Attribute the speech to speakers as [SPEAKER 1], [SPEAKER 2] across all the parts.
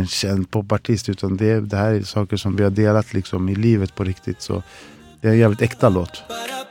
[SPEAKER 1] en känd popartist, utan det här är saker som vi har delat liksom i livet på riktigt, så det är en jävligt äkta låt.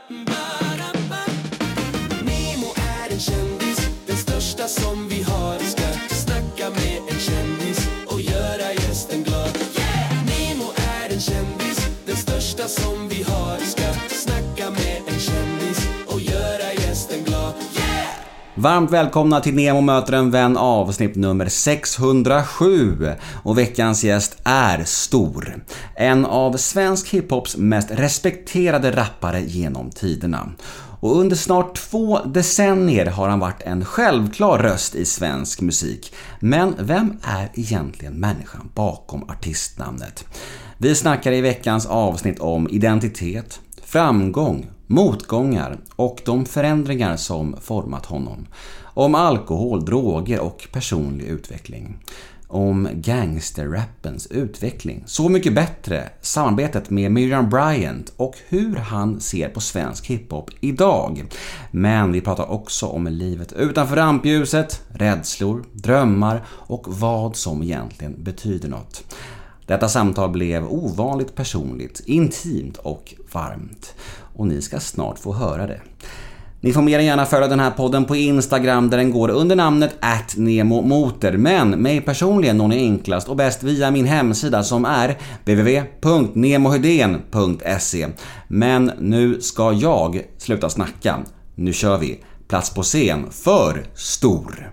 [SPEAKER 2] Nemo är en kändis, den största som vi har. Ska snacka med en kändis och göra gästen glad. Nemo är en kändis, den största som vi har. Ska snacka med en kändis och göra gästen glad.
[SPEAKER 3] Varmt välkomna till Nemo möter en vän, avsnitt nummer 607. Och veckans gäst är stor. En av svensk hiphops mest respekterade rappare genom tiderna. Och under snart 2 decennier har han varit en självklar röst i svensk musik. Men vem är egentligen människan bakom artistnamnet? Vi snackar i veckans avsnitt om identitet, framgång, motgångar och de förändringar som format honom. Om alkohol, droger och personlig utveckling. Om gangsterrappens utveckling. Så mycket bättre, samarbetet med Miriam Bryant och hur han ser på svensk hiphop idag. Men vi pratar också om livet utanför rampljuset, rädslor, drömmar och vad som egentligen betyder något. Detta samtal blev ovanligt personligt, intimt och varmt. Och ni ska snart få höra det. Ni får mer än gärna följa den här podden på Instagram där den går under namnet @nemomoter. Men mig personligen når ni enklast och bäst via min hemsida som är www.nemohedén.se. Men nu ska jag sluta snacka. Nu kör vi. Plats på scen för Stor.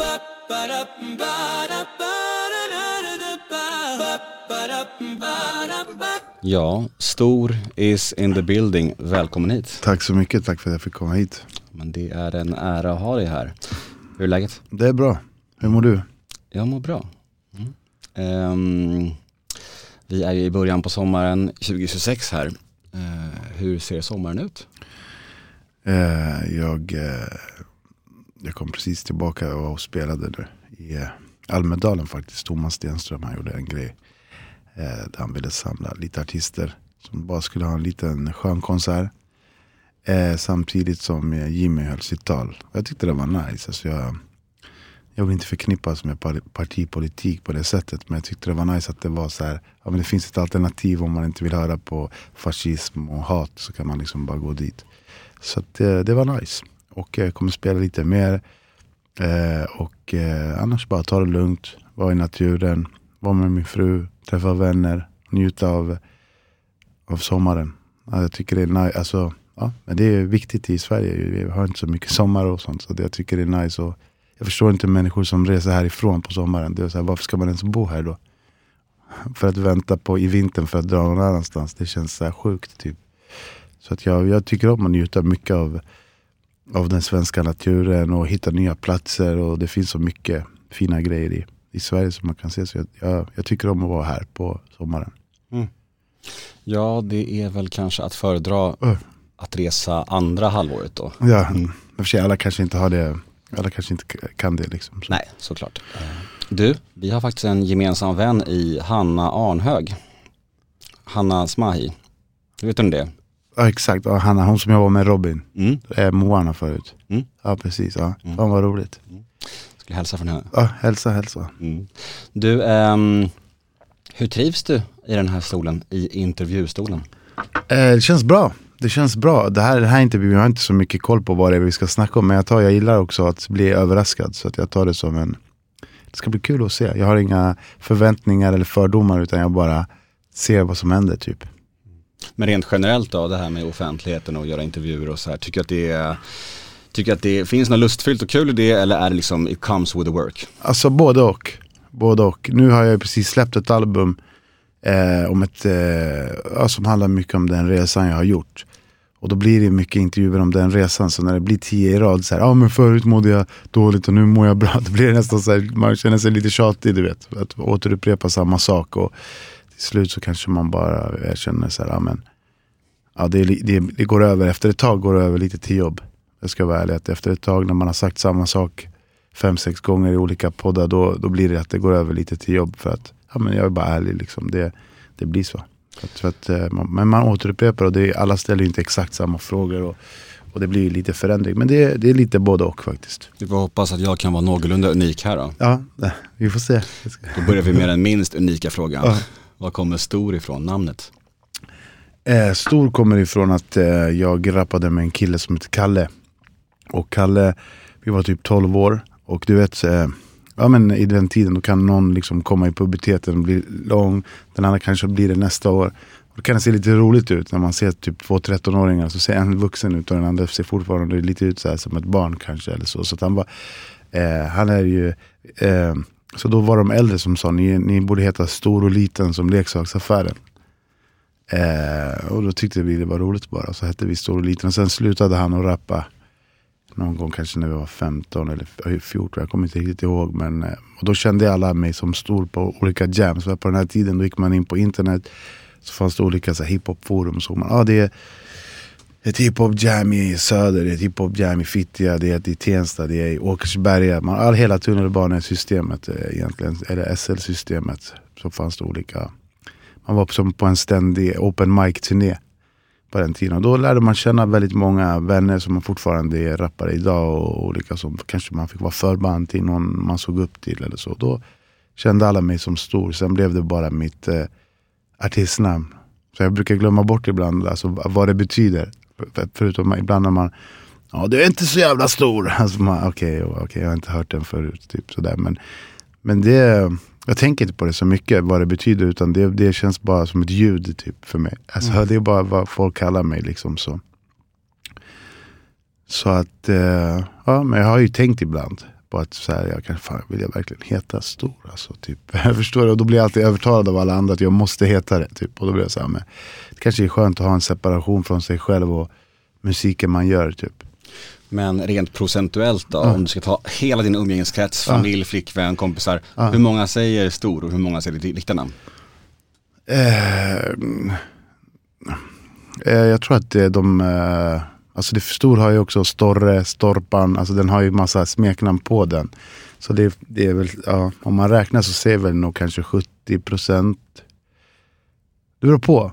[SPEAKER 3] Ja, Stor is in the building. Välkommen hit.
[SPEAKER 1] Tack så mycket, tack för att jag fick komma hit.
[SPEAKER 3] Men det är en ära att ha dig här. Hur är läget?
[SPEAKER 1] Det är bra. Hur mår du?
[SPEAKER 3] Jag mår bra. Vi är ju i början på sommaren 2026 här. Hur ser sommaren ut?
[SPEAKER 1] Jag kom precis tillbaka och spelade nu i Almedalen faktiskt. Thomas Stenström, han gjorde en grej där han ville samla lite artister som bara skulle ha en liten skön konsert samtidigt som Jimmy höll sitt tal. Jag tyckte det var nice. Alltså jag vill inte förknippas med partipolitik på det sättet, men jag tyckte det var nice att det var så här, ja, men det finns ett alternativ. Om man inte vill höra på fascism och hat så kan man liksom bara gå dit. Så att, det var nice. Och jag kommer spela lite mer och annars bara ta det lugnt, vara i naturen, vara med min fru, träffa vänner, njuta av sommaren. Ja, jag tycker det är nice. Alltså, ja, men det är viktigt i Sverige. Vi har inte så mycket sommar och sånt, så jag tycker det är nice. Och jag förstår inte människor som reser härifrån på sommaren. Det är så här, varför ska man ens bo här då? För att vänta på i vintern för att dra någon annanstans. Det känns så här sjukt typ. Så att jag tycker om att njuta mycket av den svenska naturen och hitta nya platser, och det finns så mycket fina grejer i Sverige som man kan se. Så jag tycker om att vara här på sommaren.
[SPEAKER 3] Ja, det är väl kanske att föredra att resa andra halvåret då.
[SPEAKER 1] Ja, för sig alla kanske inte har det. Alla kanske inte kan det liksom. Så.
[SPEAKER 3] Nej, såklart. Du, vi har faktiskt en gemensam vän i Hanna Arnhög. Hanna Smahi. Vet du det?
[SPEAKER 1] Ja, exakt. Ja, Hanna, hon som jag var med Robin. Moana förut. Ja, precis. Ja. Fan vad roligt.
[SPEAKER 3] Skulle hälsa från henne.
[SPEAKER 1] Ja, hälsa.
[SPEAKER 3] Du, hur trivs du i den här stolen, i intervjustolen?
[SPEAKER 1] Det känns bra. Det här intervjun, jag har inte så mycket koll på vad det är vi ska snacka om, men jag gillar också att bli överraskad, så att jag tar det som det ska bli kul att se. Jag har inga förväntningar eller fördomar, utan jag bara ser vad som händer typ.
[SPEAKER 3] Men rent generellt då, det här med offentligheten och göra intervjuer och så här, tycker att det finns något lustfyllt och kul i det, eller är det liksom it comes with the work?
[SPEAKER 1] Alltså både och. Nu har jag precis släppt ett album om som handlar mycket om den resan jag har gjort. Och då blir det mycket intervjuer om den resan. Så när det blir 10 i rad så här, men förut mådde jag dåligt och nu mår jag bra. Det blir nästan så här, man känner sig lite tjatig, du vet. Att återupprepa samma sak, och till slut så kanske man bara känner så här, det går över. Efter ett tag går det över lite till jobb. Jag ska vara ärlig, att efter ett tag när man har sagt samma sak 5-6 gånger i olika poddar, då blir det att det går över lite till jobb, för att jag är bara ärlig liksom, det blir så. Men man återupprepar, och alla ställer ju inte exakt samma frågor, Och det blir ju lite förändring. Men det är lite både och faktiskt.
[SPEAKER 3] Vi får hoppas att jag kan vara någorlunda unik här då.
[SPEAKER 1] Ja, vi får se.
[SPEAKER 3] Då börjar vi med den minst unika frågan.
[SPEAKER 1] Ja.
[SPEAKER 3] Var kommer Stor ifrån, namnet?
[SPEAKER 1] Stor kommer ifrån att jag rappade med en kille som heter Kalle. Och Kalle, vi var typ 12 år. Och du vet, men i den tiden då kan någon liksom komma i puberteten och bli lång. Den andra kanske blir det nästa år. Och då kan det se lite roligt ut när man ser typ 2 13-åringar. Så ser en vuxen ut och den andra ser fortfarande lite ut så här som ett barn kanske. Eller så att han var, han är ju... så då var de äldre som sa, ni borde heta Stor och Liten som leksaksaffären. Och då tyckte vi det var roligt bara. Så hette vi Stor och Liten. Och sen slutade han att rappa någon gång kanske när vi var 15 eller 14. Jag kommer inte riktigt ihåg. Men, och då kände alla mig som stor på olika jams. Så på den här tiden då gick man in på internet. Så fanns det olika så här, hiphop-forum. Så man, det är ett hiphop-jam i Söder. Det är ett hiphop-jam i Fittja. Det är i Tensta. Det är i Åkersberga. Hela tunnelbanesystemet egentligen. Eller SL-systemet. Så fanns det olika. Man var som på en ständig open mic-turné på den tiden. Och då lärde man känna väldigt många vänner som man fortfarande är rappare idag. Och olika som kanske man fick vara förband till någon man såg upp till eller så. Då kände alla mig som stor. Sen blev det bara mitt artistnamn. Så jag brukar glömma bort ibland alltså, vad det betyder. Förutom ibland när man du är inte så jävla stor. Alltså okej, jag har inte hört den förut. Typ sådär. Men det... Jag tänker inte på det så mycket vad det betyder utan det känns bara som ett ljud typ för mig. Alltså det är bara vad folk kallar mig liksom så. Så att men jag har ju tänkt ibland på att så här, vill jag verkligen heta Stor alltså typ. Jag förstår det och då blir jag alltid övertalad av alla andra att jag måste heta det typ och då blir jag så här men det kanske är skönt att ha en separation från sig själv och musiken man gör typ.
[SPEAKER 3] Men rent procentuellt då, om du ska ta hela din umgängeskrets, familj, flickvän, kompisar, hur många säger Stor och hur många säger ditt riktiga namn?
[SPEAKER 1] Jag tror att alltså det Stor har ju också Storre, Storpan, alltså den har ju massa smeknamn på den. Så det är väl, om man räknar så säger väl nog kanske 70%. Det beror på.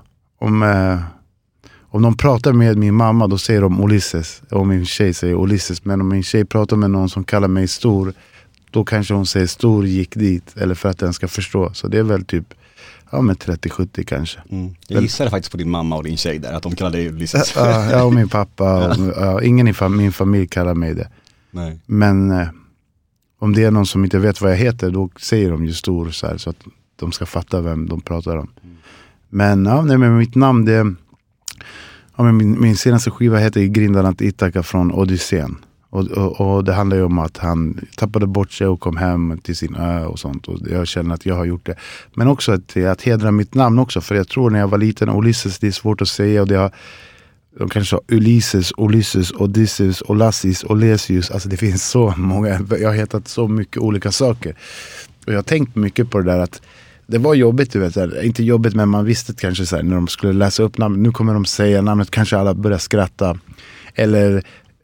[SPEAKER 1] Om de pratar med min mamma då säger de Ulysses. Och min tjej säger Ulysses. Men om min tjej pratar med någon som kallar mig Stor då kanske hon säger Stor gick dit. Eller för att den ska förstå. Så det är väl typ med 30-70 kanske.
[SPEAKER 3] Jag gissade faktiskt på din mamma och din tjej där. Att de kallar dig Ulysses.
[SPEAKER 1] Ja, och min pappa. Och, ingen i min familj kallar mig det. Nej. Men om det är någon som inte vet vad jag heter då säger de ju Stor så här, så att de ska fatta vem de pratar om. Men men mitt namn det min senaste skiva heter Grindarant Itaka från Odysseen. Och det handlar ju om att han tappade bort sig och kom hem till sin ö och sånt. Och jag känner att jag har gjort det. Men också att hedra mitt namn också. För jag tror när jag var liten, Ulysses, det är svårt att säga. Och de kanske sa Ulysses, Odysseus, Olassis, Olesius. Alltså det finns så många. Jag har hetat så mycket olika saker. Och jag har tänkt mycket på det där att det var jobbigt, du vet, såhär. Inte jobbigt men man visste kanske såhär, när de skulle läsa upp namnet, nu kommer de säga namnet, kanske alla börjar skratta eller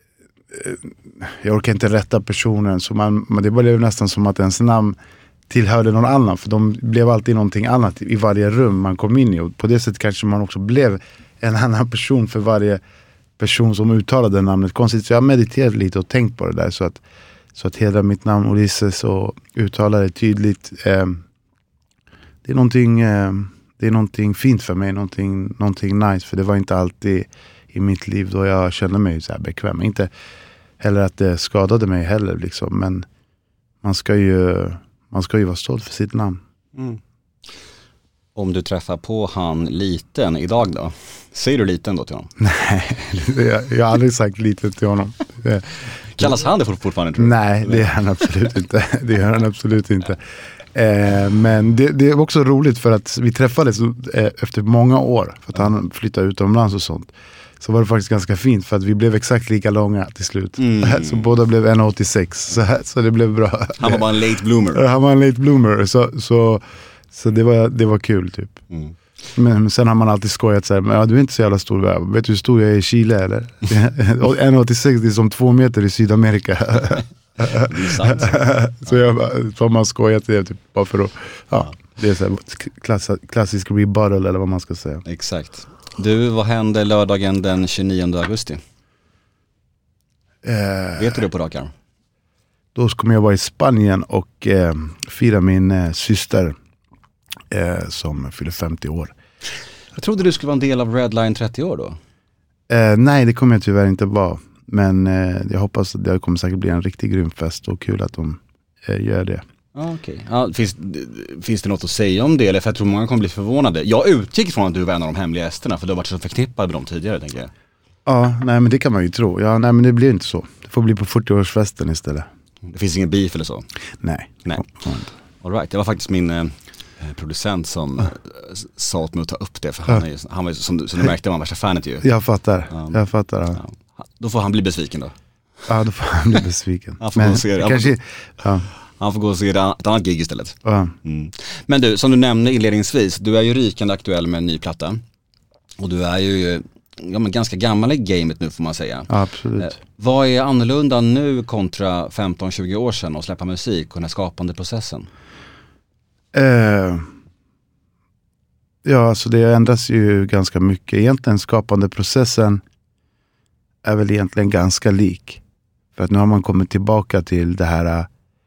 [SPEAKER 1] jag orkar inte rätta personen så det blev nästan som att ens namn tillhörde någon annan för de blev alltid någonting annat i varje rum man kom in i och på det sättet kanske man också blev en annan person för varje person som uttalade namnet konstigt. Så jag har mediterat lite och tänkt på det där så att hedra mitt namn Ulysses och uttala det tydligt. Det är någonting fint för mig, någonting nice, för det var inte alltid i mitt liv då jag kände mig så här bekväm. Inte heller att det skadade mig heller liksom, men man ska ju vara stolt för sitt namn.
[SPEAKER 3] Om du träffar på han liten idag då, säger du liten då till honom?
[SPEAKER 1] Nej, jag har aldrig sagt liten till honom.
[SPEAKER 3] Kallas han det fortfarande tror du?
[SPEAKER 1] Nej, det gör han absolut inte. Men det är också roligt för att vi träffades efter många år för att han flyttade utomlands och sånt. Så var det faktiskt ganska fint för att vi blev exakt lika långa till slut. Så båda blev 1,86 så det blev bra.
[SPEAKER 3] Han var bara en late bloomer.
[SPEAKER 1] Han var en late bloomer så det var kul typ. Men sen har man alltid skojat så här, men du är inte så jävla stor. Vet du hur stor jag är i Chile eller? 1,86 det är som 2 meter i Sydamerika.
[SPEAKER 3] Det är sant.
[SPEAKER 1] Så man skojat det typ bara för att det är så här klassisk rebuttal eller vad man ska säga.
[SPEAKER 3] Exakt. Du, vad hände lördagen den 29 augusti? Vet du det på rak arm?
[SPEAKER 1] Då kommer jag vara i Spanien och fira min syster som fyller 50 år.
[SPEAKER 3] Jag trodde du skulle vara en del av Redline 30 år då.
[SPEAKER 1] Nej, det kommer jag tyvärr inte vara. Men jag hoppas att det kommer säkert bli en riktigt grym fest och kul att de gör det.
[SPEAKER 3] Okay. Ja, finns det något att säga om det? Eller för jag tror många kommer bli förvånade. Jag utgick från att du var en av de hemliga gästerna, för du har varit så förknippad med dem tidigare, tänker jag.
[SPEAKER 1] Ja, nej men det kan man ju tro. Ja, nej men det blir inte så. Det får bli på 40-årsfesten istället.
[SPEAKER 3] Det finns ingen beef eller så?
[SPEAKER 1] Nej.
[SPEAKER 3] All right. Det var faktiskt min producent som sa åt mig att ta upp det, för han var som du märkte var han värsta fanet ju.
[SPEAKER 1] Jag fattar. Ja.
[SPEAKER 3] Då får han bli besviken då.
[SPEAKER 1] Ja, då får han bli besviken.
[SPEAKER 3] Han får gå och se det. Han får gå och se ett annat gig istället.
[SPEAKER 1] Ja.
[SPEAKER 3] Men du, som du nämnde inledningsvis, du är ju rikande aktuell med en ny platta. Och du är ju ganska gammal i gamet nu, får man säga.
[SPEAKER 1] Ja, absolut.
[SPEAKER 3] Vad är annorlunda nu kontra 15-20 år sedan att släppa musik och den här skapande processen?
[SPEAKER 1] Ja, alltså det ändras ju ganska mycket. Egentligen skapande processen är väl egentligen ganska lik. För att nu har man kommit tillbaka till det här.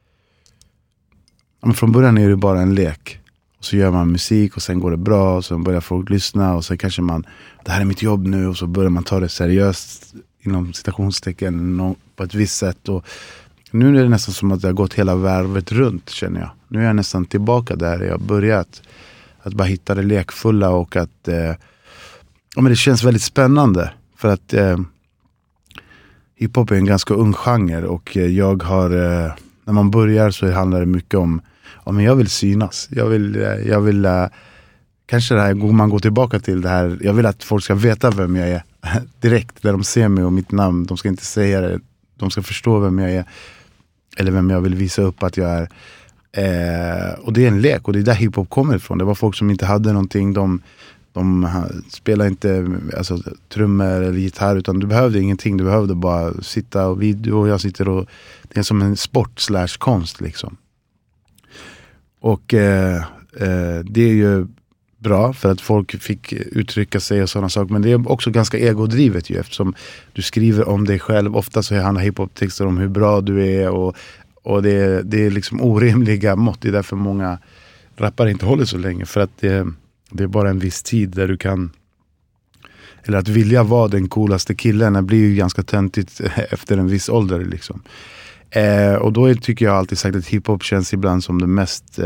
[SPEAKER 1] Från början är det bara en lek. Och så gör man musik och sen går det bra och sen börjar folk lyssna och sen kanske det här är mitt jobb nu, och så börjar man ta det seriöst inom citationstecken på ett visst sätt. Och nu är det nästan som att det har gått hela varvet runt, känner jag. Nu är jag nästan tillbaka där jag börjat. Att bara hitta det lekfulla och att men det känns väldigt spännande. För att hiphop är en ganska ung genre och jag har, när man börjar så handlar det mycket om men jag vill synas. Jag vill kanske det här, man går tillbaka till det här, jag vill att folk ska veta vem jag är direkt när de ser mig och mitt namn. De ska inte säga det, de ska förstå vem jag är eller vem jag vill visa upp att jag är. Och det är en lek och det är där hiphop kommer ifrån. Det var folk som inte hade någonting, de spelade inte trummor eller gitarr, utan du behövde ingenting, du behövde bara sitta och jag sitter och det är som en sport / konst liksom. Och det är ju bra för att folk fick uttrycka sig och sådana saker, men det är också ganska egodrivet ju, eftersom du skriver om dig själv. Ofta så handlar hiphop-texter om hur bra du är och det är liksom orimliga mått. Det är därför många rappare inte håller så länge, för att det är bara en viss tid där du kan, eller att vilja vara den coolaste killen blir ju ganska töntigt efter en viss ålder liksom. Och då tycker jag alltid sagt att hiphop känns ibland som det mest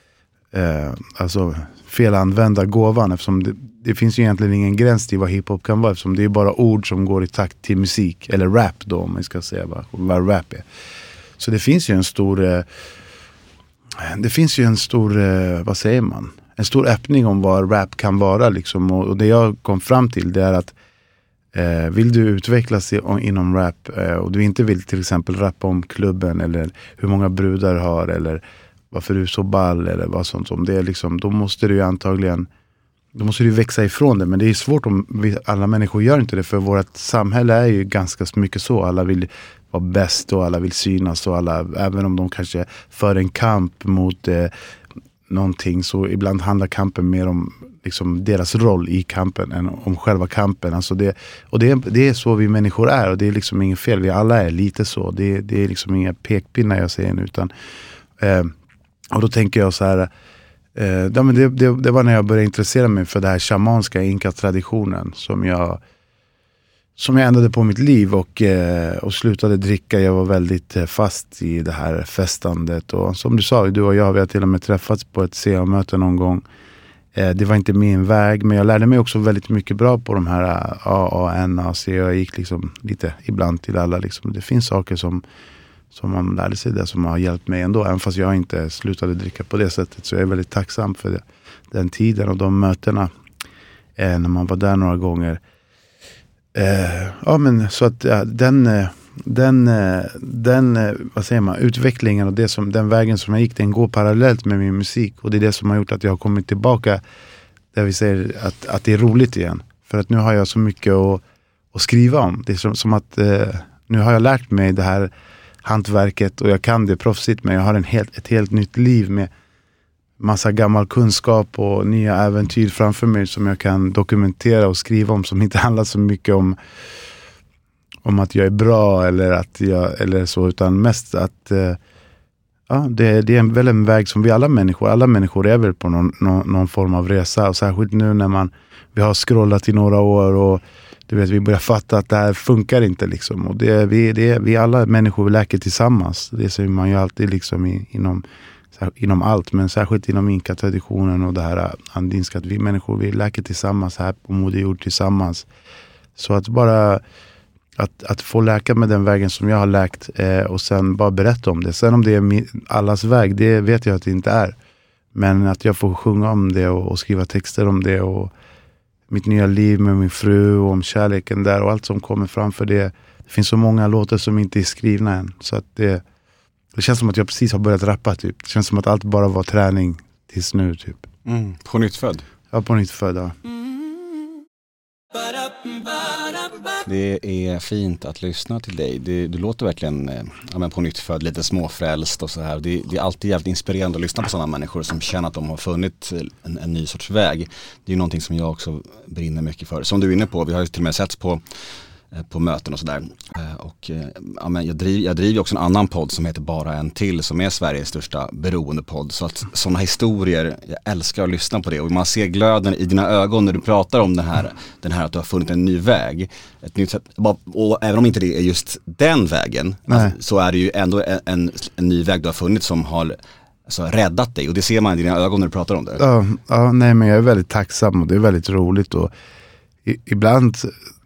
[SPEAKER 1] felanvända gåvan, eftersom det finns ju egentligen ingen gräns till vad hiphop kan vara, eftersom det är bara ord som går i takt till musik, eller rap då, om man ska säga vad rap är. Så det finns ju en stor vad säger man, en stor öppning om vad rap kan vara liksom. Och det jag kom fram till, det är att vill du utvecklas inom rap och du inte vill till exempel rappa om klubben eller hur många brudar har eller varför du är så ball eller vad sånt som det är liksom, då måste du växa ifrån det. Men det är svårt om alla människor gör inte det, för vårt samhälle är ju ganska mycket så. Alla vill vara bäst och alla vill synas och alla, även om de kanske för en kamp mot någonting, så ibland handlar kampen mer om liksom deras roll i kampen än om själva kampen. Alltså det är så vi människor är, och det är liksom inget fel. Vi alla är lite så. Det är liksom inga pekpinnar jag säger nu, utan och då tänker jag så här, det var när jag började intressera mig för det här shamanska inka-traditionen som jag ändrade på mitt liv och slutade dricka. Jag var väldigt fast i det här festandet, och som du sa, du och jag, vi har till och med träffats på ett CA-möte någon gång. Det var inte min väg, men jag lärde mig också väldigt mycket bra på de här AA, NAC. Jag gick liksom lite ibland till alla liksom. Det finns saker som man lärde sig där som har hjälpt mig ändå, även fast jag inte slutade dricka på det sättet. Så jag är väldigt tacksam för den tiden och de mötena när man var där några gånger. Men så att den vad säger man, utvecklingen och den vägen som jag gick, den går parallellt med min musik, och det är det som har gjort att jag har kommit tillbaka där vi säger att det är roligt igen, för att nu har jag så mycket att skriva om. Det är som att nu har jag lärt mig det här hantverket och jag kan det proffsigt, men jag har ett helt nytt liv med massa gammal kunskap och nya äventyr framför mig som jag kan dokumentera och skriva om, som inte handlar så mycket om att jag är bra eller så, utan mest att det är väl en väg som alla människor är väl på någon form av resa, och särskilt nu när vi har scrollat i några år och du vet, vi börjar fatta att det här funkar inte liksom, och vi alla människor läker tillsammans. Det ser man ju alltid liksom inom allt, men särskilt inom inka-traditionen och det här andinska, att vi människor, vi läker tillsammans här på Moder Jord tillsammans. Så att bara att få läka med den vägen som jag har läkt, och sen bara berätta om det. Sen om det är allas väg, det vet jag att det inte är. Men att jag får sjunga om det och skriva texter om det, och mitt nya liv med min fru och om kärleken där och allt som kommer framför det. Det finns så många låtar som inte är skrivna än. Så att det känns som att jag precis har börjat rappa typ. Det känns som att allt bara var träning tills nu typ.
[SPEAKER 3] På nytt född?
[SPEAKER 1] Ja, på nytt född, ja.
[SPEAKER 3] Det är fint att lyssna till dig. Du låter verkligen på nytt född, lite småfrälst och så här. Det är alltid jävligt inspirerande att lyssna på sådana människor som känner att de har funnit en ny sorts väg. Det är någonting som jag också brinner mycket för. Som du är inne på, vi har ju till och med sett på möten och sådär. Och jag driver också en annan podd som heter Bara en till, som är Sveriges största beroendepodd. Så att sådana historier, jag älskar att lyssna på det, och man ser glöden i dina ögon när du pratar om den här att du har funnit en ny väg, ett nytt sätt. Och även om inte det är just den vägen, så är det ju ändå en ny väg du har funnit som har räddat dig, och det ser man i dina ögon när du pratar om det.
[SPEAKER 1] Ja, nej, men jag är väldigt tacksam, och det är väldigt roligt, och ibland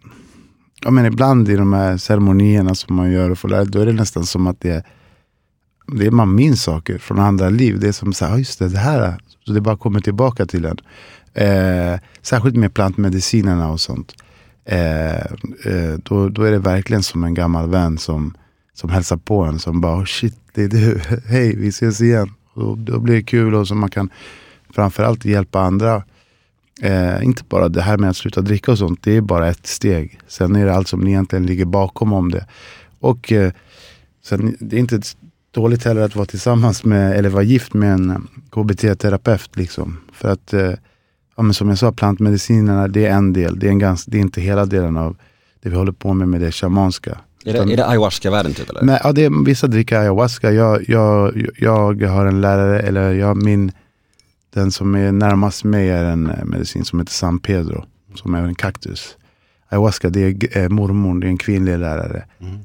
[SPEAKER 1] i de här ceremonierna som man gör och får lära, då är det nästan som att det är man minns saker från andra liv. Det är som så här, just det här, så det bara kommer tillbaka till en. Särskilt med plantmedicinerna och sånt. Då är det verkligen som en gammal vän som hälsar på en, som bara, shit, det är du, hej, vi ses igen. Och då blir det kul, och så man kan framförallt hjälpa andra. Inte bara det här med att sluta dricka och sånt, det är bara ett steg. Sen är det allt som egentligen ligger bakom om det. Och sen, det är inte dåligt heller att vara tillsammans med, eller vara gift med en KBT-terapeut liksom. För att, men som jag sa, plantmedicinerna, det är en del. Det är inte hela delen av det vi håller på med det shamanska.
[SPEAKER 3] Är det ayahuasca-världen typ, eller?
[SPEAKER 1] Men, vissa dricker ayahuasca. Jag har en lärare, den som är närmast mig är en medicin som heter San Pedro, som är en kaktus. Ayahuasca, det är mormor, det är en kvinnlig lärare.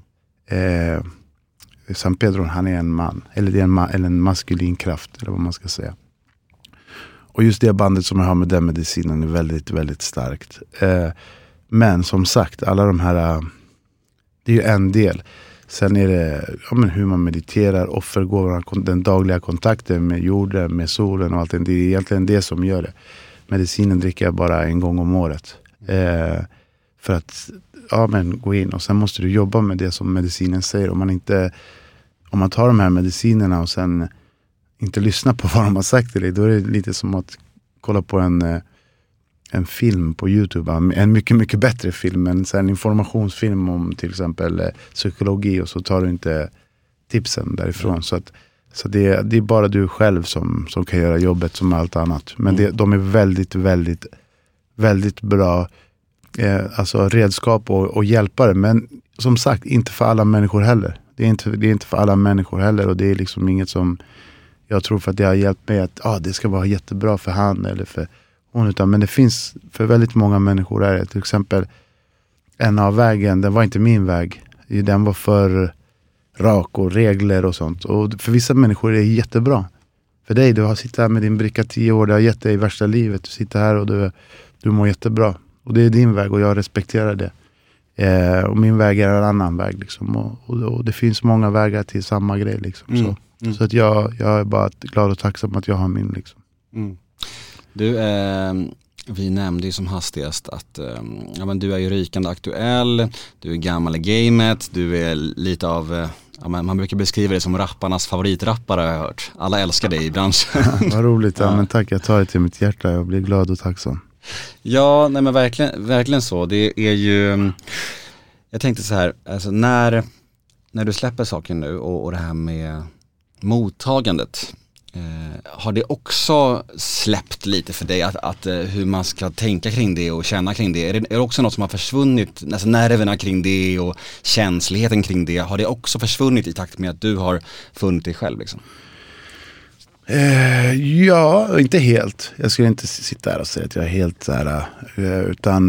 [SPEAKER 1] San Pedro, han är en man, eller en maskulin kraft, eller vad man ska säga. Och just det bandet som jag har med den medicinen är väldigt, väldigt starkt. Men som sagt, alla de här, det är ju en del. Sen är det hur man mediterar, offergåvorna, den dagliga kontakten med jorden, med solen och allt. Det är egentligen det som gör det. Medicinen dricker jag bara en gång om året. För att gå in, och sen måste du jobba med det som medicinen säger. Om man tar de här medicinerna och sen inte lyssnar på vad de har sagt till dig, då är det lite som att kolla på en film på YouTube, en mycket, mycket bättre film, en informationsfilm om till exempel psykologi, och så tar du inte tipsen därifrån. Så det är bara du själv som kan göra jobbet som allt annat. Men de är väldigt, väldigt, väldigt bra redskap och hjälpare. Men som sagt, inte för alla människor heller. Det är inte för alla människor heller, och det är liksom inget som jag tror för att det har hjälpt mig att det ska vara jättebra för han eller för hon, utan men det finns för väldigt många människor är det. Till exempel en av vägen, den var inte min väg. Den var för rak och regler och sånt. Och för vissa människor är det jättebra. För dig, du har suttit här med din bricka 10 år, det har gett dig värsta livet. Du sitter här och du mår jättebra. Och det är din väg, och jag respekterar det. Och min väg är en annan väg liksom. Och det finns många vägar till samma grej liksom. Så att jag är bara glad och tacksam att jag har min liksom.
[SPEAKER 3] Du, vi nämnde ju som hastigast att du är ju rykande aktuell, du är gammal i gamet, du är lite av, man brukar beskriva det som rapparnas favoritrappare, har jag hört. Alla älskar dig i branschen.
[SPEAKER 1] Vad roligt, men tack, jag tar det till mitt hjärta, jag blir glad och tacksam.
[SPEAKER 3] Ja, nej men verkligen så. Det är ju, jag tänkte så här, alltså när du släpper saker nu och det här med mottagandet, Har det också släppt lite för dig att hur man ska tänka kring det och känna kring det? Är det också något som har försvunnit, alltså nerverna kring det och känsligheten kring det, har det också försvunnit i takt med att du har funnit dig själv liksom?
[SPEAKER 1] Ja, inte helt. Jag skulle inte sitta här och säga att jag är helt så här, utan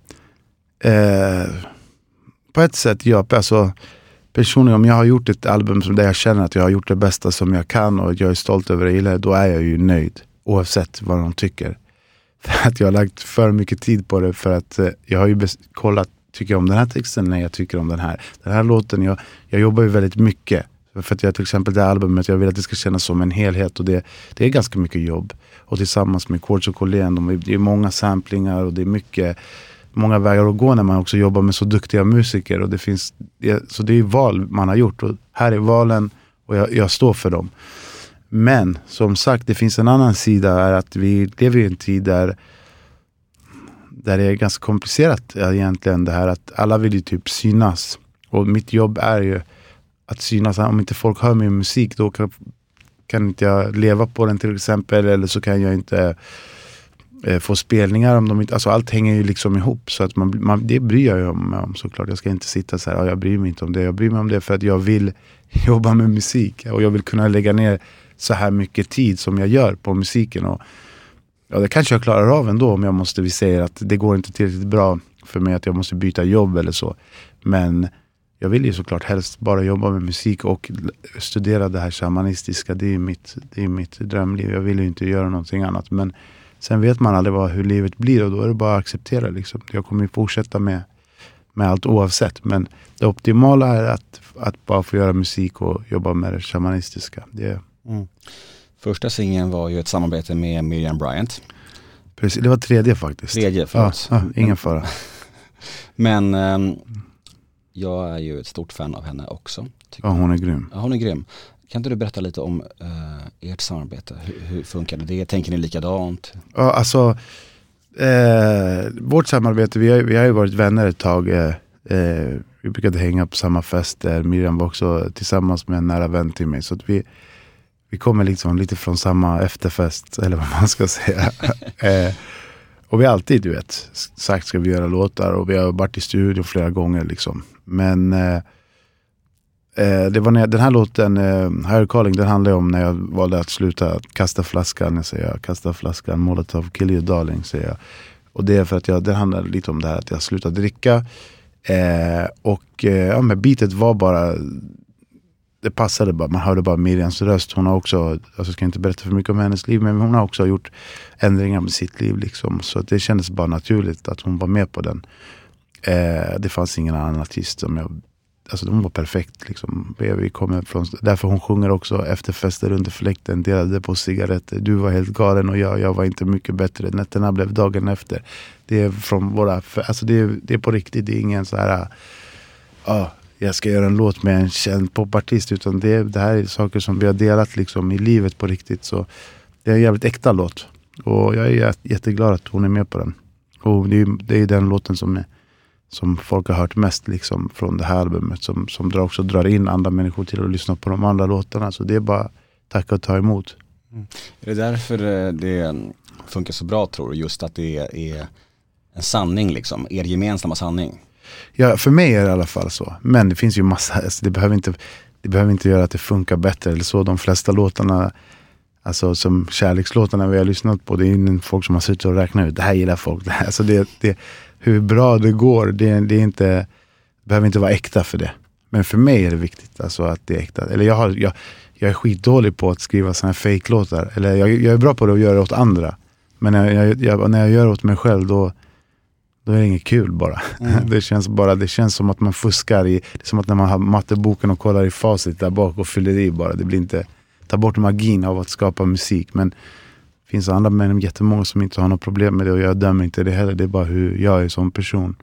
[SPEAKER 1] på ett sätt, ja, alltså personligen, om jag har gjort ett album där jag känner att jag har gjort det bästa som jag kan och jag är stolt över det, då är jag ju nöjd oavsett vad de tycker. För att jag har lagt för mycket tid på det, för att jag har ju kollat, tycker jag om den här texten? Nej, jag tycker om den här låten. Jag jobbar ju väldigt mycket för att jag till exempel det här albumet, jag vill att det ska kännas som en helhet, och det är ganska mycket jobb. Och tillsammans med Chords och Collén, det är många samplingar och det är många vägar att gå när man också jobbar med så duktiga musiker, och så det är val man har gjort, och här är valen och jag står för dem. Men som sagt, det finns en annan sida, är att vi lever i en tid där det är ganska komplicerat egentligen, det här att alla vill ju typ synas, och mitt jobb är ju att synas. Om inte folk hör min musik, då kan inte jag leva på den till exempel, eller så kan jag inte få spelningar om de inte, alltså allt hänger ju liksom ihop, så att det bryr jag ju om såklart. Jag ska inte sitta så här, jag bryr mig inte om det, jag bryr mig om det för att jag vill jobba med musik och jag vill kunna lägga ner så här mycket tid som jag gör på musiken, och det kanske jag klarar av ändå om vi säger att det går inte tillräckligt bra för mig att jag måste byta jobb eller så, men jag vill ju såklart helst bara jobba med musik och studera det här shamanistiska. Det är mitt drömliv. Jag vill ju inte göra någonting annat, men sen vet man aldrig hur livet blir, och då är det bara att acceptera liksom. Jag kommer ju fortsätta med allt oavsett, men det optimala är att bara få göra musik och jobba med det shamanistiska.
[SPEAKER 3] Första singeln var ju ett samarbete med Miriam Bryant.
[SPEAKER 1] Precis, det var tredje faktiskt.
[SPEAKER 3] Förlåt.
[SPEAKER 1] Ingen fara.
[SPEAKER 3] Men jag är ju ett stort fan av henne också.
[SPEAKER 1] Ja, hon är grym.
[SPEAKER 3] Ja, hon är grym. Kan inte du berätta lite om ert samarbete? Hur funkar det? Tänker ni likadant?
[SPEAKER 1] Ja, alltså vårt samarbete, vi har ju varit vänner ett tag. Vi brukade hänga på samma fester. Miriam var också tillsammans med en nära vän till mig. Så att vi kommer liksom lite från samma efterfest, eller vad man ska säga. Och vi har alltid, sagt ska vi göra låtar, och vi har varit i studio flera gånger liksom. Men det var den här låten, Higher Calling, den handlar om när jag valde att sluta kasta flaskan. Jag säger kasta flaskan, Molotov, kill you darling, säger jag. Och det är för att det handlar lite om det här att jag slutade dricka. Men beatet var bara, det passade bara, man hörde bara Miriams röst. Hon har också, jag ska inte berätta för mycket om hennes liv, men hon har också gjort ändringar med sitt liv liksom. Så det kändes bara naturligt att hon var med på den. Det fanns ingen annan artist som hon var perfekt liksom. Vi kommer från, därför hon sjunger också efter fester under fläkten, delade på cigaretter. Du var helt galen och jag var inte mycket bättre. Nätterna blev dagen efter. Det är från våra, alltså det är på riktigt. Det är ingen så här jag ska göra en låt med en känd popartist, utan det här är saker som vi har delat liksom i livet på riktigt. Så det är en jävligt äkta låt, och jag är jätteglad att hon är med på den. Och det är den låten som folk har hört mest liksom från det här albumet, som också drar in andra människor till att lyssna på de andra låtarna. Så det är bara tacka och ta emot.
[SPEAKER 3] Är det därför det funkar så bra, tror du? Just att det är en sanning liksom, er gemensamma sanning? Ja,
[SPEAKER 1] för mig är det i alla fall så. Men det finns ju massa, alltså det behöver inte göra att det funkar bättre eller så. De flesta låtarna, alltså som kärlekslåtarna vi har lyssnat på, det är folk som har suttit och räknat ut, det här gillar folk. Alltså det hur bra det går, det är inte, behöver inte vara äkta för det. Men för mig är det viktigt alltså att det är äkta. Eller jag är skitdålig på att skriva såna här fake-låtar. Eller jag är bra på det att göra åt andra. Men när jag gör åt mig själv, då är det inget kul bara. Det känns som att man fuskar det är som att när man har matteboken och kollar i facit där bak och fyller i bara. Det blir inte, ta bort magin av att skapa musik. Men det finns andra människor, jättemånga som inte har något problem med det, och jag dömer inte det heller. Det är bara hur jag är som person.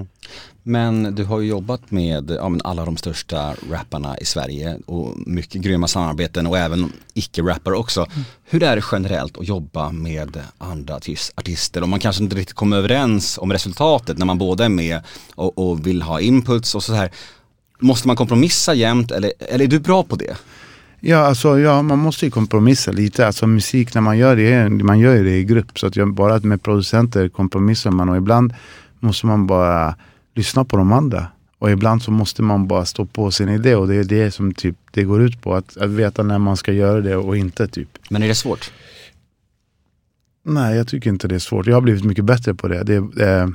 [SPEAKER 3] Men du har ju jobbat med alla de största rapparna i Sverige och mycket grymma samarbeten, och även icke-rappare också. Hur är det generellt att jobba med andra artister? Om man kanske inte riktigt kommer överens om resultatet när man båda är med och vill ha inputs och så här. Måste man kompromissa jämt, eller är du bra på det?
[SPEAKER 1] Ja, man måste ju kompromissa lite. Alltså musik när man gör det i grupp. Så att bara med producenter kompromissar man. Och ibland måste man bara lyssna på de andra. Och ibland så måste man bara stå på sin idé. Och det är det som typ det går ut på. Att veta när man ska göra det och inte typ.
[SPEAKER 3] Men är det svårt?
[SPEAKER 1] Nej, jag tycker inte det är svårt. Jag har blivit mycket bättre på det.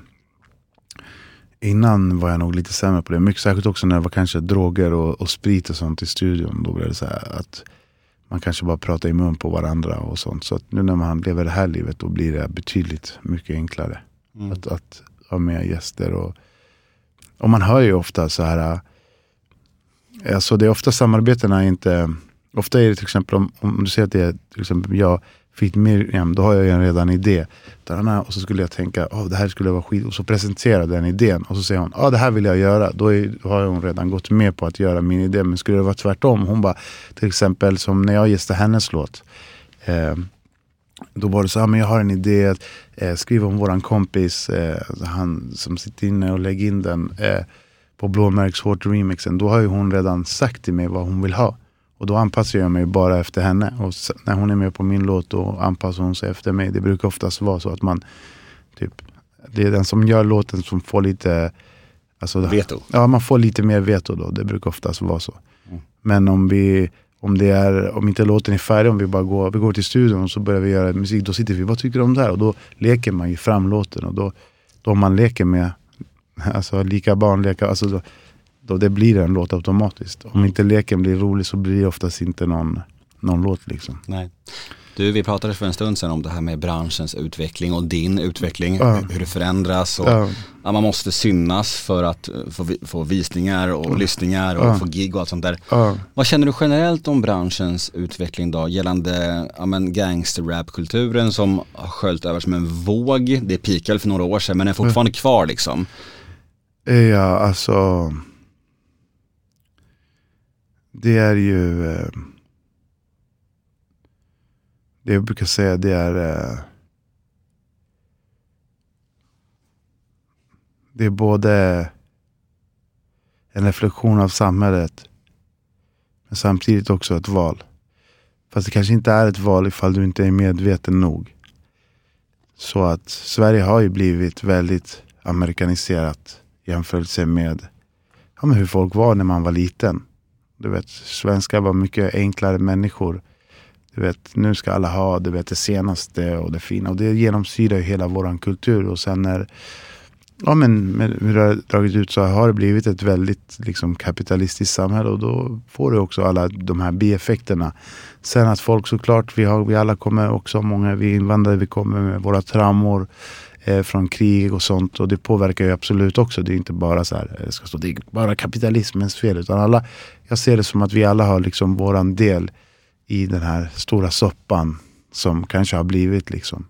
[SPEAKER 1] Innan var jag nog lite sämre på det. Mycket särskilt också när det var kanske droger och sprit och sånt i studion. Då blev det så här att man kanske bara pratar i mun på varandra och sånt. Så att nu när man lever det här livet då blir det betydligt mycket enklare. Att ha med gäster. Och man hör ju ofta så här. Alltså det är ofta samarbetena inte. Ofta är det till exempel om du säger att det är till exempel jag Fit Miriam, då har jag ju redan idé. Och så skulle jag tänka, det här skulle vara skit. Och så presenterar den idén. Och så säger hon, det här vill jag göra. Då har hon redan gått med på att göra min idé. Men skulle det vara tvärtom, hon bara, till exempel som när jag gästade hennes låt. Då var det så här, men jag har en idé att skriva om våran kompis. Han som sitter inne och lägger in den på Blåmärks Hårt remixen. Då har ju hon redan sagt till mig vad hon vill ha. Och då anpassar jag mig bara efter henne. Och när hon är med på min låt då anpassar hon sig efter mig. Det brukar oftast vara så att man typ, det är den som gör låten som får lite alltså,
[SPEAKER 3] veto.
[SPEAKER 1] Ja, man får lite mer veto då. Det brukar oftast vara så. Men om inte låten är färdig, om vi går till studion och så börjar vi göra musik, då sitter vi, vad tycker du om det här? Och då leker man ju fram låten. Och då man leker med alltså lika barn leker, alltså då det blir en låt automatiskt. Om inte leken blir rolig så blir det oftast inte någon låt liksom.
[SPEAKER 3] Nej. Du, vi pratade för en stund sedan om det här med branschens utveckling och din utveckling, hur det förändras och att man måste synas för att få visningar och lyssningar och få gig och allt sånt där. Vad känner du generellt om branschens utveckling då gällande gangster-rap-kulturen som har sköljt över som en våg? Det peakade för några år sedan men är fortfarande kvar liksom.
[SPEAKER 1] Ja, alltså det är ju det jag brukar säga, det är både en reflektion av samhället men samtidigt också ett val. Fast det kanske inte är ett val ifall du inte är medveten nog. Så att Sverige har ju blivit väldigt amerikaniserat jämfört med hur folk var när man var liten. Du vet, svenskar var mycket enklare människor. Du vet, nu ska alla ha det senaste och det fina. Och det genomsyrar ju hela våran kultur. Och sen när hur det har dragit ut så har det blivit ett väldigt liksom, kapitalistiskt samhälle. Och då får du också alla de här bieffekterna. Sen att folk såklart, vi alla kommer också, många vi invandrare, vi kommer med våra traumor från krig och sånt. Och det påverkar ju absolut också. Det är inte bara så här, det är bara kapitalismens fel. Utan alla, jag ser det som att vi alla har liksom våran del i den här stora soppan som kanske har blivit liksom.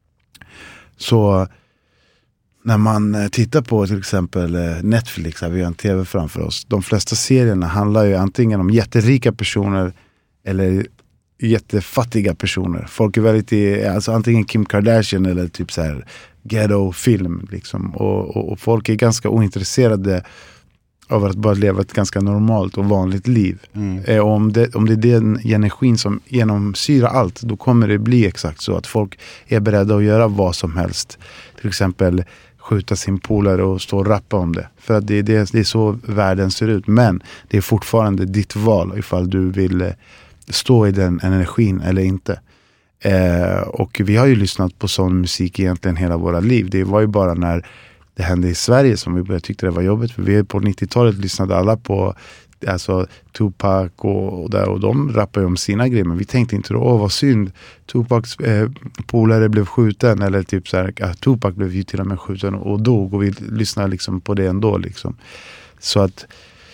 [SPEAKER 1] Så när man tittar på till exempel Netflix, har vi en tv framför oss. De flesta serierna handlar ju antingen om jätterika personer eller jättefattiga personer. Folk är väldigt alltså antingen Kim Kardashian eller typ så här ghetto-film liksom. Och folk är ganska ointresserade av att bara leva ett ganska normalt och vanligt liv. Om det är den energin som genomsyrar allt, då kommer det bli exakt så att folk är beredda att göra vad som helst. Till exempel skjuta sin polare och stå och rappa om det. För att det är så världen ser ut. Men det är fortfarande ditt val ifall du vill stå i den energin eller inte. Och vi har ju lyssnat på sån musik egentligen hela våra liv. Det var ju bara när det hände i Sverige som vi började tyckte det var jobbigt. För vi på 90-talet lyssnade alla på alltså Tupac och de rappade ju om sina grejer. Men vi tänkte inte då, vad synd. Tupacs polare blev skjuten. Eller typ så här, Tupac blev ju till och med skjuten och dog. Och vi lyssnade liksom på det ändå liksom. Så att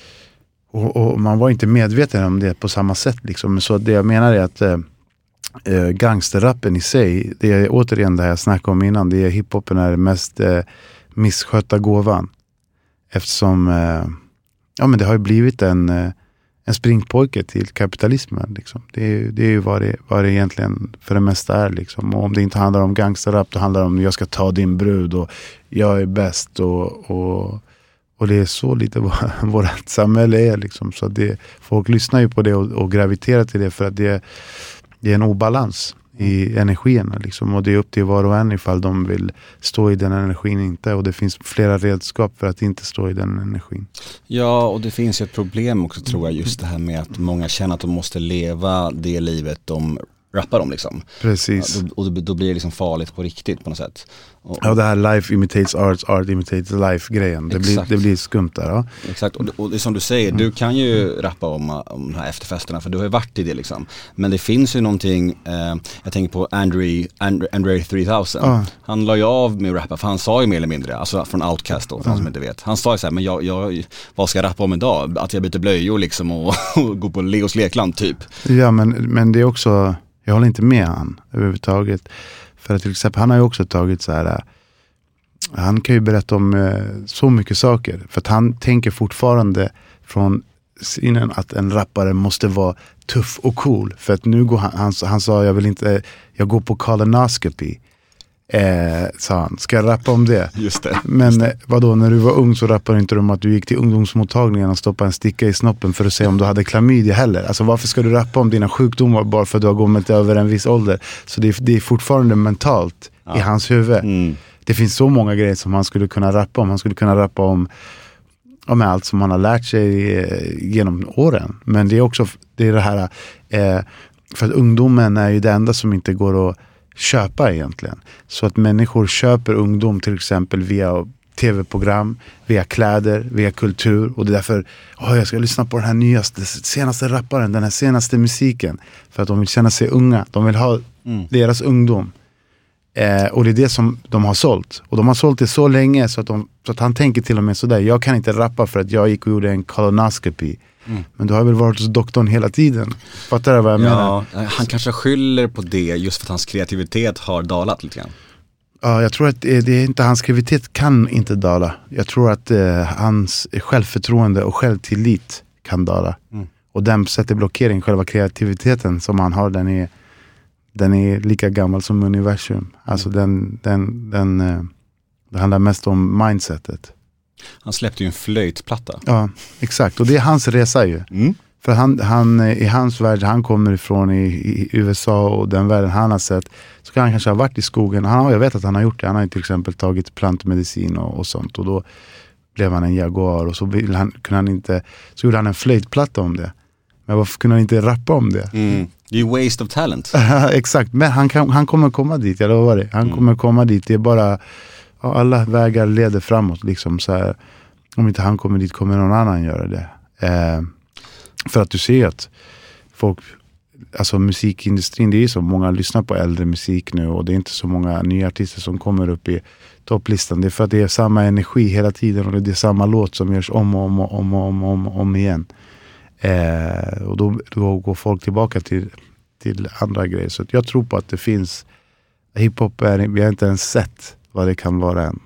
[SPEAKER 1] och man var inte medveten om det på samma sätt liksom. Så det jag menar är att gangsterrappen i sig, det är återigen det jag snackade om innan. Det är hiphopen är den mest misskötta gåvan. Eftersom men det har ju blivit en springpojke till kapitalismen liksom. Det är ju vad det egentligen för det mesta är liksom. Och om det inte handlar om gangsterrap, då handlar det om jag ska ta din brud och jag är bäst och Och det är så lite vårt samhälle är liksom. Så folk lyssnar ju på det och graviterar till det för att det är en obalans i energierna liksom. Och det är upp till var och en ifall de vill stå i den energin inte. Och det finns flera redskap för att inte stå i den energin.
[SPEAKER 3] Ja, och det finns ju ett problem också tror jag, just det här med att många känner att de måste leva det livet de rappar om liksom.
[SPEAKER 1] Precis.
[SPEAKER 3] Och då blir det liksom farligt på riktigt på något sätt.
[SPEAKER 1] Ja, det här life imitates art imitates life-grejen. Det blir skumt där. Ja.
[SPEAKER 3] Exakt, och det är som du säger, du kan ju rappa om de här efterfesterna för du har ju varit i det liksom. Men det finns ju någonting, jag tänker på Andre 3000. Han la ju av med att rappa, för han sa ju mer eller mindre, alltså från Outkast då, för de som inte vet. Han sa ju så här, men jag vad ska jag rappa om idag? Att jag byter blöjor liksom och går på Leos lekland typ.
[SPEAKER 1] Ja, men det är också, jag håller inte med han överhuvudtaget. För att till exempel, han har ju också tagit så här, han kan ju berätta om så mycket saker. För att han tänker fortfarande från synen att en rappare måste vara tuff och cool. För att nu går han sa, jag går på colonoscopy. Sa han, ska jag rappa om det?
[SPEAKER 3] Just det.
[SPEAKER 1] Men vadå, när du var ung så rappade inte om att du gick till ungdomsmottagningen och stoppade en sticka i snoppen för att se om du hade klamydia heller. Alltså varför ska du rappa om dina sjukdomar bara för att du har kommit över en viss ålder? Så det är fortfarande mentalt i hans huvud. Mm. Det finns så många grejer som han skulle kunna rappa om. Han skulle kunna rappa om allt som han har lärt sig genom åren. Men det är också det här, för att ungdomen är ju det enda som inte går att köpa egentligen. Så att människor köper ungdom till exempel via tv-program, via kläder, via kultur. Och det är därför, jag ska lyssna på den här senaste rapparen, den här senaste musiken. För att de vill känna sig unga. De vill ha deras ungdom. Och det är det som de har sålt. Och de har sålt det så länge så att han tänker till och med sådär, jag kan inte rappa för att jag gick och gjorde en colonoscopy. Men du har väl varit hos doktorn hela tiden. Fattar du vad jag menar?
[SPEAKER 3] Han kanske skyller på det just för att hans kreativitet har dalat lite grann.
[SPEAKER 1] Ja, jag tror att det är inte, hans kreativitet kan inte dala. Jag tror att hans självförtroende och självtillit kan dala. Och den sätter blockering, själva kreativiteten som han har, den är lika gammal som universum. Alltså det handlar mest om mindsetet.
[SPEAKER 3] Han släppte ju en flöjtplatta.
[SPEAKER 1] Ja, exakt. Och det är hans resa ju. För han i hans värld, han kommer ifrån i USA och den världen han har sett, så kan han kanske ha varit i skogen. Jag vet att han har gjort det. Han har till exempel tagit plantmedicin och sånt. Och då blev han en jaguar. Och så gjorde han en flöjtplatta om det. Men varför kunde han inte rappa om det?
[SPEAKER 3] Det är ju waste of talent.
[SPEAKER 1] Exakt, men han kommer komma dit, jag lovar det. Han kommer komma dit, det är bara alla vägar leder framåt liksom, så här, om inte han kommer dit kommer någon annan göra det. För att du ser att folk, alltså musikindustrin, det är så många lyssnar på äldre musik nu och det är inte så många nya artister som kommer upp i topplistan. Det är för att det är samma energi hela tiden och det är samma låt som görs om igen. Och då går folk tillbaka till andra grejer. Så jag tror på att det finns hiphop, vi har inte ens sett vad det kan vara än.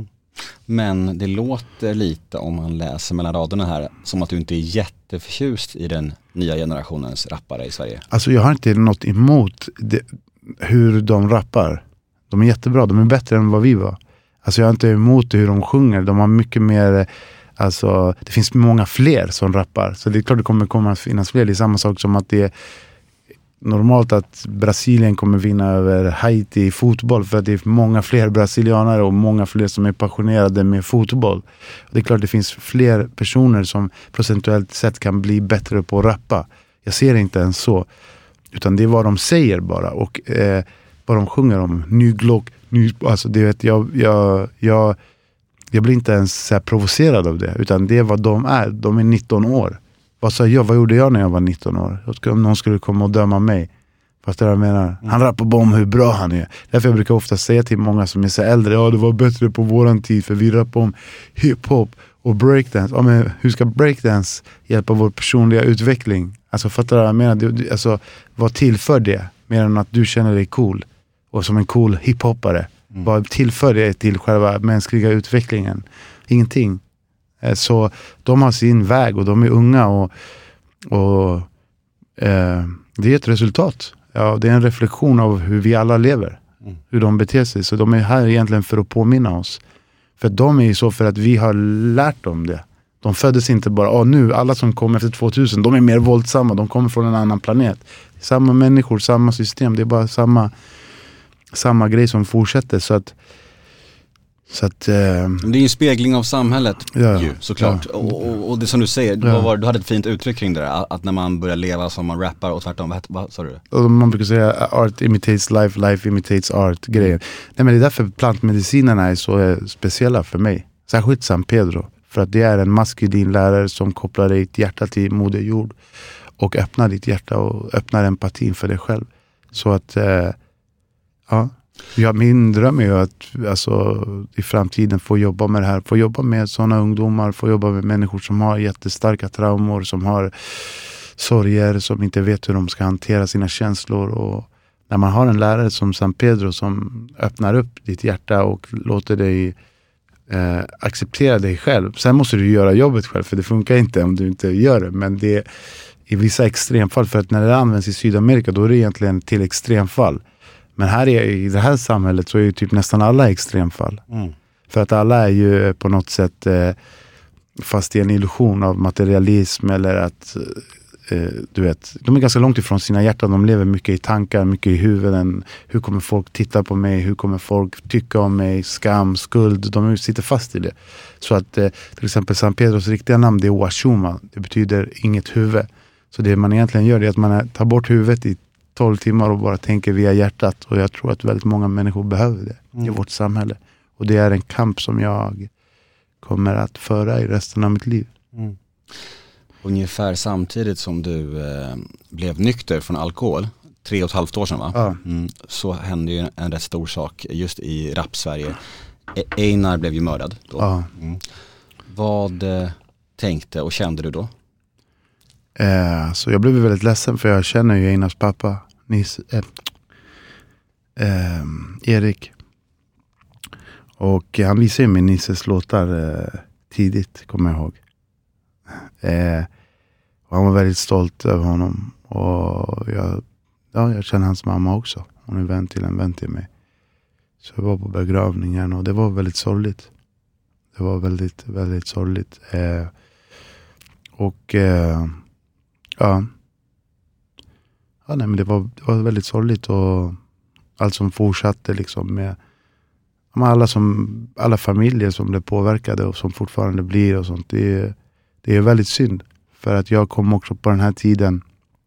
[SPEAKER 3] Men det låter lite, om man läser mellan raderna här, som att du inte är jätteförtjust i den nya generationens rappare i Sverige. Alltså
[SPEAKER 1] jag har inte något emot hur de rappar. De är jättebra, de är bättre än vad vi var. Alltså jag har inte emot hur de sjunger. De har mycket mer, alltså det finns många fler som rappar. Så det är klart det kommer finnas fler. Det är samma sak som att det är normalt att Brasilien kommer vinna över Haiti i fotboll för att det är många fler brasilianare och många fler som är passionerade med fotboll. Det är klart det finns fler personer som procentuellt sett kan bli bättre på att rappa. Jag ser inte ens så, utan det är vad de säger bara och vad de sjunger om. Ny Glock, alltså det vet jag blir inte ens så här provocerad av det, utan det är vad de är. De är 19 år. Vad gjorde jag när jag var 19 år? Om någon skulle komma och döma mig. Fast det jag menar, han rappar bara om hur bra han är. Därför jag brukar ofta säga till många som är så äldre, det var bättre på våran tid för vi rappar om hiphop och breakdance. Men hur ska breakdance hjälpa vår personliga utveckling? Alltså fattar jag menar? Alltså, vad tillför det? Mer än att du känner dig cool och som en cool hiphopare. Vad tillför det till själva mänskliga utvecklingen? Ingenting. Så de har sin väg och de är unga och det är ett resultat. Ja, det är en reflektion av hur vi alla lever. Hur de beter sig. Så de är här egentligen för att påminna oss. För de är ju så för att vi har lärt dem det. De föddes inte bara, nu alla som kommer efter 2000, de är mer våldsamma, de kommer från en annan planet. Samma människor, samma system, det är bara samma grej som fortsätter. Så att det är
[SPEAKER 3] ju en spegling av samhället, såklart.
[SPEAKER 1] Ja.
[SPEAKER 3] Och det som du säger, du hade ett fint uttryck kring det där, att när man börjar leva som man rappar och tvärtom, vad sa du?
[SPEAKER 1] Och man brukar säga art imitates life, life imitates art grejen. Nej, men det är därför plantmedicinerna är så speciella för mig. Särskilt San Pedro. För att det är en maskulin lärare som kopplar ditt hjärta till moder jord. Och öppnar ditt hjärta och öppnar empatin för dig själv. Så att, min dröm är ju att i framtiden få jobba med det här. Få jobba med sådana ungdomar, få jobba med människor som har jättestarka traumor, som har sorger, som inte vet hur de ska hantera sina känslor. Och när man har en lärare som San Pedro som öppnar upp ditt hjärta och låter dig acceptera dig själv. Sen måste du göra jobbet själv, för det funkar inte om du inte gör det. Men det är i vissa extremfall, för att när det används i Sydamerika då är det egentligen till extremfall. Men här i det här samhället så är ju typ nästan alla extremfall. För att alla är ju på något sätt fast i en illusion av materialism, eller att du vet, de är ganska långt ifrån sina hjärtan. De lever mycket i tankar, mycket i huvuden. Hur kommer folk titta på mig? Hur kommer folk tycka om mig? Skam, skuld. De sitter fast i det. Så att till exempel San Pedros riktiga namn, det är Oashuma. Det betyder inget huvud. Så det man egentligen gör är att man tar bort huvudet i 12 timmar och bara tänker via hjärtat. Och jag tror att väldigt många människor behöver det i vårt samhälle. Och det är en kamp som jag kommer att föra i resten av mitt liv.
[SPEAKER 3] Ungefär samtidigt som du blev nykter från alkohol, 3,5 år sedan va?
[SPEAKER 1] Ja.
[SPEAKER 3] Så hände ju en rätt stor sak just i rap-Sverige. Einar blev ju mördad då.
[SPEAKER 1] Ja.
[SPEAKER 3] Vad tänkte och kände du då?
[SPEAKER 1] Så jag blev väldigt ledsen, för jag känner ju Einars pappa, Erik. Och han visade ju min Nisses låtar tidigt, kommer jag ihåg. Och han var väldigt stolt över honom. Och jag känner hans mamma också. Hon är en vän till mig. Så jag var på begravningen och det var väldigt sorgligt. Det var väldigt, väldigt sorgligt. Nej, men det var väldigt sorgligt, och allt som fortsatte liksom med alla familjer som blev påverkade och som fortfarande blir och sånt. Det är väldigt synd, för att jag kom också på den här tiden.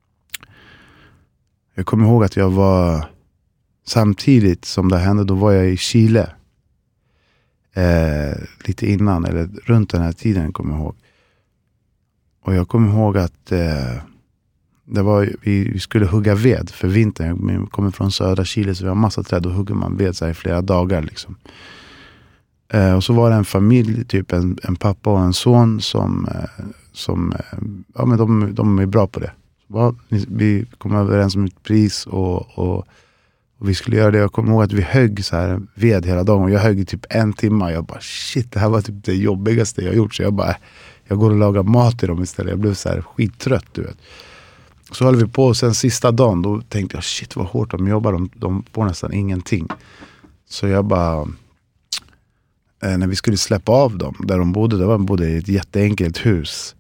[SPEAKER 1] Jag kommer ihåg att jag var, samtidigt som det hände, då var jag i Chile lite innan, eller runt den här tiden kommer jag ihåg. Och jag kommer ihåg att vi skulle hugga ved för vintern. Jag kommer från södra Chile, så vi har massa träd, och hugger man ved så här i flera dagar liksom. Och så var det en familj, typ en pappa och en son som de är bra på det. Vi kom överens om ett pris och vi skulle göra det. Jag kommer ihåg att vi högg så här ved hela dagen, och jag högg i typ 1 timme. Jag bara shit, det här var typ det jobbigaste jag gjort. Så jag går och lagar mat till dem istället. Jag blev så här skittrött, du vet. Så höll vi på, och sen sista dagen då tänkte jag shit vad hårt de jobbar, de får nästan ingenting. Så jag bara, när vi skulle släppa av dem där de bodde i ett jätteenkelt hus,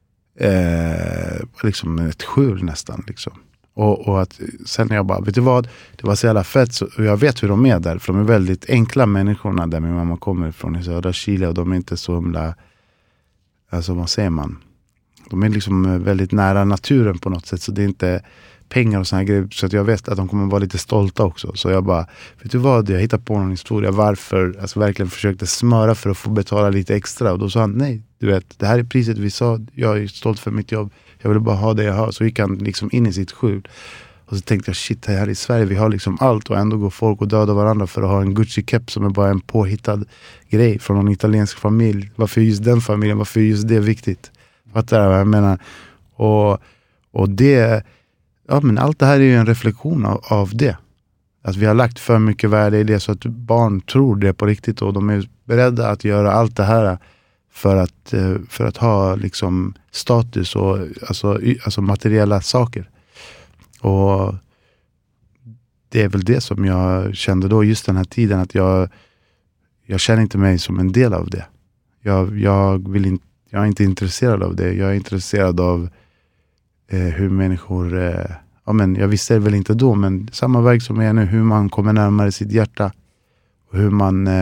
[SPEAKER 1] liksom ett skjul nästan liksom. Och att sen jag bara, vet du vad, det var så jävla fett, så jag vet hur de är där, för de är väldigt enkla människorna där min mamma kommer ifrån i södra Chile, och de är inte så himla, alltså vad säger man, de är liksom väldigt nära naturen på något sätt, så det är inte pengar och såna här grejer, så att jag vet att de kommer vara lite stolta också. Så jag bara, vet du vad, jag hittade på någon historia varför, alltså verkligen försökte smöra för att få betala lite extra, och då sa han nej, du vet, det här är priset vi sa, jag är stolt för mitt jobb, jag vill bara ha det jag har. Så gick han liksom in i sitt skjul, och så tänkte jag shit, här i Sverige vi har liksom allt, och ändå går folk och dödar varandra för att ha en Gucci-kepp som är bara en påhittad grej från någon italiensk familj. Varför just den familjen, varför just det är viktigt? Fattar du vad jag menar? Och det, ja, men allt det här är ju en reflektion av det. Att vi har lagt för mycket värde i det, så att barn tror det på riktigt, och de är beredda att göra allt det här för att ha liksom status och alltså materiella saker. Och det är väl det som jag kände då just den här tiden, att jag känner inte mig som en del av det. Jag är inte intresserad av det. Jag är intresserad av hur människor... jag visste det väl inte då, men samma väg som jag är nu. Hur man kommer närmare sitt hjärta. Och hur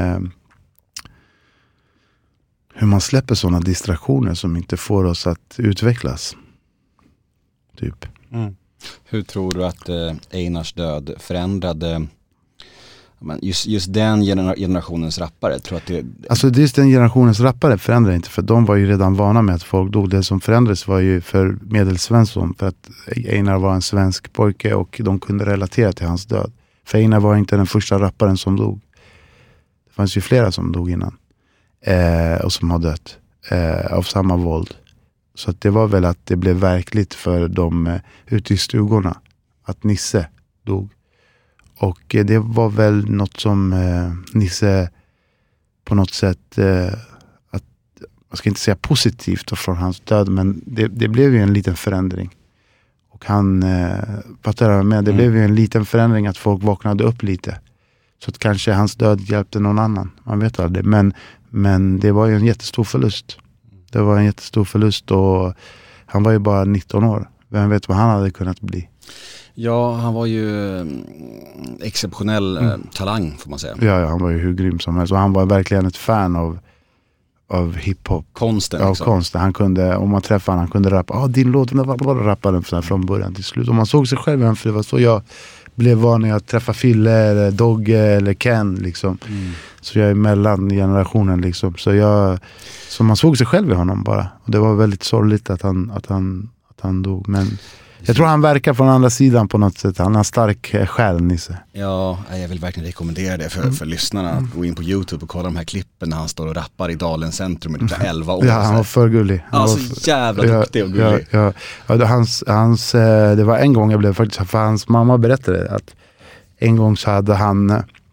[SPEAKER 1] man släpper sådana distraktioner som inte får oss att utvecklas. Typ.
[SPEAKER 3] Mm. Hur tror du att Einars död förändrade just den generationens rappare? Tror att
[SPEAKER 1] Alltså just den generationens rappare förändrade inte, för de var ju redan vana med att folk dog. Det som förändrades var ju för Medelsvensson, för att Einar var en svensk pojke och de kunde relatera till hans död. För Einar var inte den första rapparen som dog. Det fanns ju flera som dog innan och som har dött av samma våld. Så att det var väl att det blev verkligt för dem ute i stugorna att Nisse dog. Och det var väl något som Nisse på något sätt, att, jag ska inte säga positivt från hans död, men det blev ju en liten förändring. Och han, det blev ju en liten förändring att folk vaknade upp lite. Så att kanske hans död hjälpte någon annan, man vet aldrig. Men det var ju en jättestor förlust. Det var en jättestor förlust och han var ju bara 19 år. Vem vet vad han hade kunnat bli.
[SPEAKER 3] Ja, han var ju exceptionell talang får man säga.
[SPEAKER 1] Ja, han var ju hur grym som helst. Och han var verkligen ett fan av hiphop.
[SPEAKER 3] Konsten.
[SPEAKER 1] Ja, konsten. Han kunde, om man träffade han kunde rappa. Din låt var bara rappade den från början till slut. Och man såg sig själv, för det var så jag blev van när jag träffade Fille eller Dogge eller Ken liksom. Så jag är mellan generationen liksom. Så man såg sig själv i honom bara. Och det var väldigt sorgligt att han dog. Men jag tror han verkar från andra sidan på något sätt. Han har stark själ, Nisse.
[SPEAKER 3] Ja, jag vill verkligen rekommendera det för lyssnarna att gå in på YouTube och kolla de här klippen när han står och rappar i Dalens centrum med 11 år.
[SPEAKER 1] Ja, han var för gullig.
[SPEAKER 3] Han var så jävla duktig och gullig.
[SPEAKER 1] Ja, det var en gång jag blev faktiskt, för hans mamma berättade att en gång så hade han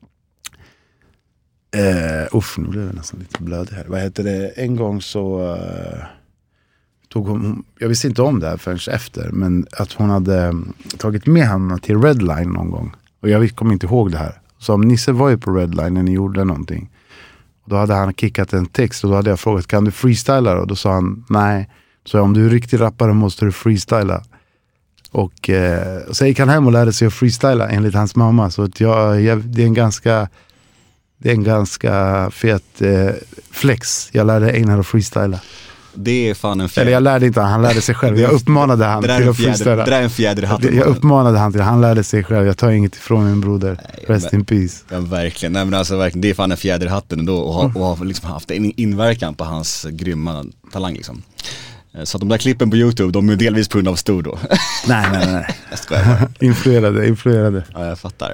[SPEAKER 1] nu blev jag nästan lite blöd här. Vad heter det? En gång så tog hon, jag visste inte om det här förrän efter, men att hon hade tagit med honom till Redline någon gång. Och jag kommer inte ihåg det här. Så om Nisse var ju på Redline när ni gjorde någonting. Och då hade han kickat en text och då hade jag frågat, kan du freestyla? Och då sa han, nej. Så om du är riktig rappare måste du freestyla. Och så gick han hem och lärde sig att freestyla enligt hans mamma. Så att det är en ganska fet flex. Jag lärde Einar att freestyla.
[SPEAKER 3] Det är fan en fjäder.
[SPEAKER 1] Eller jag lärde inte han lärde sig själv. Jag uppmanade han till att freestyla.
[SPEAKER 3] Det där är en fjäder i hatten.
[SPEAKER 1] Jag uppmanade han till, han lärde sig själv. Jag tar inget ifrån min broder. Rest in peace.
[SPEAKER 3] Ja, verkligen. Nej, men alltså, verkligen. Det är fan en fjäder i hatten ändå. Och har liksom haft en inverkan på hans grymma talang liksom. Så att de där klippen på YouTube, de är delvis på grund av Stor då.
[SPEAKER 1] Nej.
[SPEAKER 3] Jag skojar.
[SPEAKER 1] Influerade.
[SPEAKER 3] Ja, jag fattar.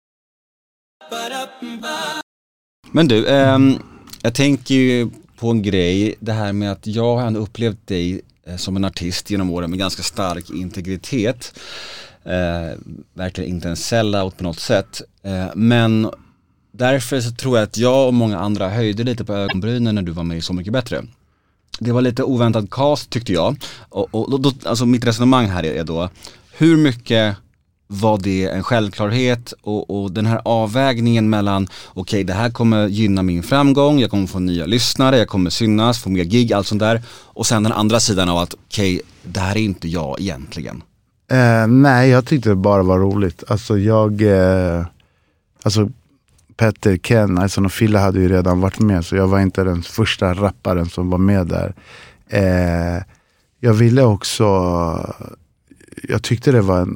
[SPEAKER 3] Men du, jag tänker ju på en grej, det här med att jag har upplevt dig som en artist genom åren med ganska stark integritet. Verkligen inte en sellout på något sätt. Men därför så tror jag att jag och många andra höjde lite på ögonbrynen när du var med i Så mycket bättre. Det var lite oväntad cast tyckte jag. Och då, alltså mitt resonemang här är då, hur mycket var det en självklarhet och den här avvägningen mellan okej, det här kommer gynna min framgång, jag kommer få nya lyssnare, jag kommer synas, få mer gig, allt sånt där, och sen den andra sidan av att okej, det här är inte jag egentligen.
[SPEAKER 1] Nej, jag tyckte det bara var roligt. Alltså Petter, Ken, Ison och Fille hade ju redan varit med, så jag var inte den första rapparen som var med där. Jag ville också, jag tyckte det var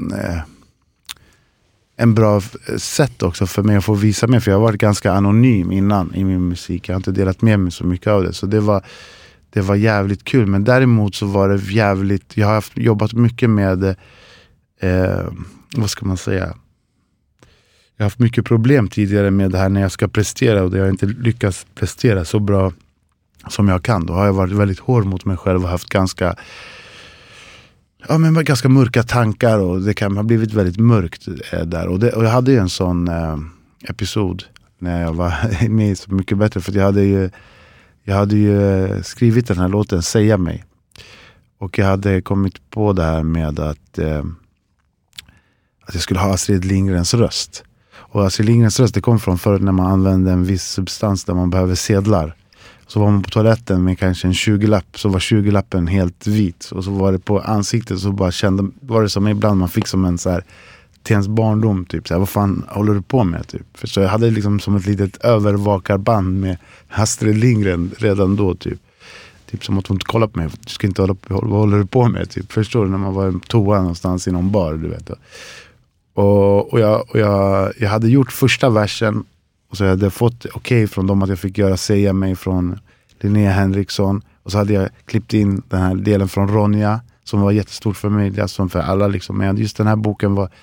[SPEAKER 1] en bra sätt också för mig att få visa mig, för jag har varit ganska anonym innan i min musik. Jag har inte delat med mig så mycket av det, så det var jävligt kul. Men däremot så var det jävligt, jag har jobbat mycket med vad ska man säga, jag har haft mycket problem tidigare med det här när jag ska prestera, och det har inte lyckats prestera så bra som jag kan. Då har jag varit väldigt hård mot mig själv och haft ganska mörka tankar, och det kan ha blivit väldigt mörkt där. Och jag hade ju en sån episod när jag var med Så mycket bättre, för jag hade ju skrivit den här låten Säga mig. Och jag hade kommit på det här med att jag skulle ha Astrid Lindgrens röst. Och Astrid Lindgrens röst, det kom från förut när man använde en viss substans där man behöver sedlar. Så var man på toaletten med kanske en 20-lapp, så var 20-lappen helt vit. Och så var det på ansiktet, så bara var det som ibland man fick som en så här till ens barndom typ, så här, vad fan håller du på med typ? För så jag hade liksom som ett litet övervakarband med Astrid Lindgren redan då typ som att hon inte kollar på mig, du ska inte vad håller du på med typ, förstår du, när man var i toa någonstans i någon bar, du vet. Och jag hade gjort första versen, och så hade jag fått okej från dem att jag fick göra Säga mig från Linnea Henriksson, och så hade jag klippt in den här delen från Ronja som var jättestort för mig, som för alla liksom. Men just den här boken var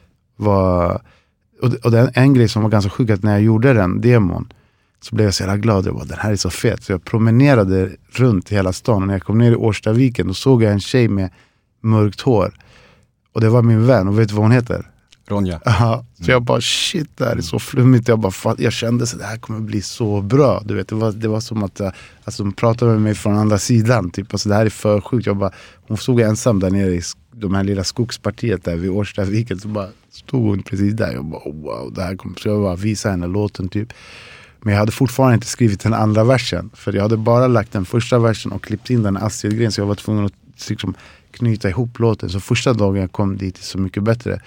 [SPEAKER 1] och det är en grej som var ganska sjuk, att när jag gjorde den demon så blev jag så jävla glad. Jag bara, den här är så fet. Så jag promenerade runt hela stan, och när jag kom ner i Årstaviken då såg jag en tjej med mörkt hår, och det var min vän, och vet du vad hon heter?
[SPEAKER 3] Ronja.
[SPEAKER 1] Aha. Så jag bara, shit, det här är så flummigt. Jag kände så det här kommer bli så bra. Du vet, det var som att de pratade med mig från andra sidan. Typ. Alltså, det här är för sjukt. Hon stod ensam där nere i de här lilla skogspartiet där vid Årstaviken. Så bara stod hon precis där. Jag bara, wow, det här kommer. Så jag bara visade henne låten typ. Men jag hade fortfarande inte skrivit den andra versen. För jag hade bara lagt den första versen och klippt in den Astrid-grejen. Så jag var tvungen att liksom knyta ihop låten. Så första dagen jag kom dit Så mycket bättre,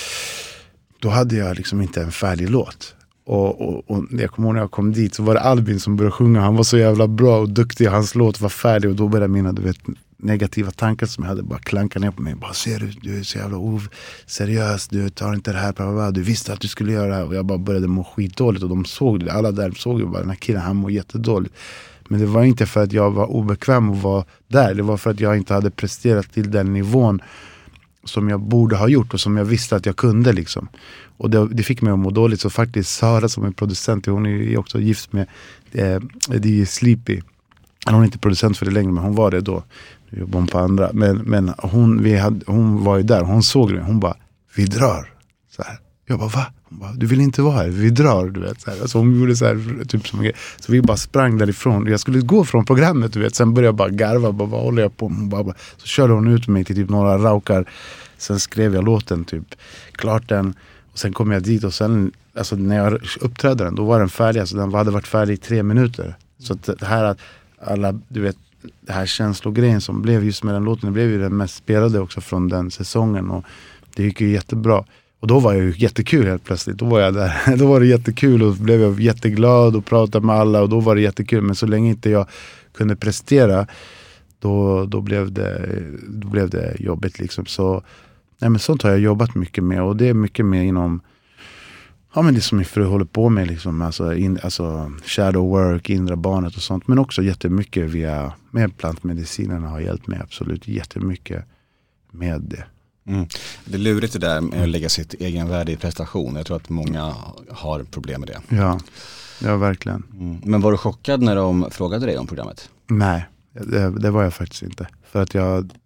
[SPEAKER 1] då hade jag liksom inte en färdig låt. Och jag kommer ihåg när jag kom dit så var det Albin som började sjunga. Han var så jävla bra och duktig. Hans låt var färdig, och då började mina negativa tankar som jag hade bara klankat ner på mig. Bara, ser du är så jävla seriös. Du tar inte det här. Du visste att du skulle göra det här. Och jag bara började må skitdåligt, och de såg det. Alla där såg ju bara, den här killen, han mår jättedåligt. Men det var inte för att jag var obekväm att vara där. Det var för att jag inte hade presterat till den nivån som jag borde ha gjort, och som jag visste att jag kunde liksom. Och det fick mig att må dåligt. Så faktiskt Sara som är producent, hon är också gift med Eddie Sleepy. Hon är inte producent för det längre, men hon var det då. Nu jobbar hon på andra. Men hon var ju där, hon såg det. Hon bara, vi drar. Så här. Jag bara, va? Hon bara, du vill inte vara här, vi drar, du vet. Så här. Alltså hon gjorde så här, typ som en grej. Så vi bara sprang därifrån. Jag skulle gå från programmet, du vet. Sen började jag bara garva, vad håller jag på? Hon bara, så körde hon ut mig till typ några raukar. Sen skrev jag låten, typ klart den. Och sen kom jag dit, och sen, alltså när jag uppträdde den, då var den färdig. Alltså den hade varit färdig i 3 minuter. Så att det här, att alla, du vet, det här känslogrejen som blev just med den låten, det blev ju den mest spelade också från den säsongen, och det gick ju jättebra. Och då var jag ju jättekul helt plötsligt. Då var jag där. Då var det jättekul, och blev jag jätteglad och pratade med alla, och då var det jättekul. Men så länge inte jag kunde prestera, då blev det jobbigt liksom. Så nej, men sånt har jag jobbat mycket med, och det är mycket mer inom, ja, men det som min fru håller på med liksom, alltså shadow work, inre barnet och sånt, men också jättemycket med plantmedicinerna har hjälpt mig absolut jättemycket med det.
[SPEAKER 3] Mm. Det är lurigt det där med att lägga sitt egen värde i prestation. Jag tror att många har problem med det.
[SPEAKER 1] Ja, verkligen.
[SPEAKER 3] Men var du chockad när de frågade dig om programmet?
[SPEAKER 1] Nej, det var jag faktiskt inte. För att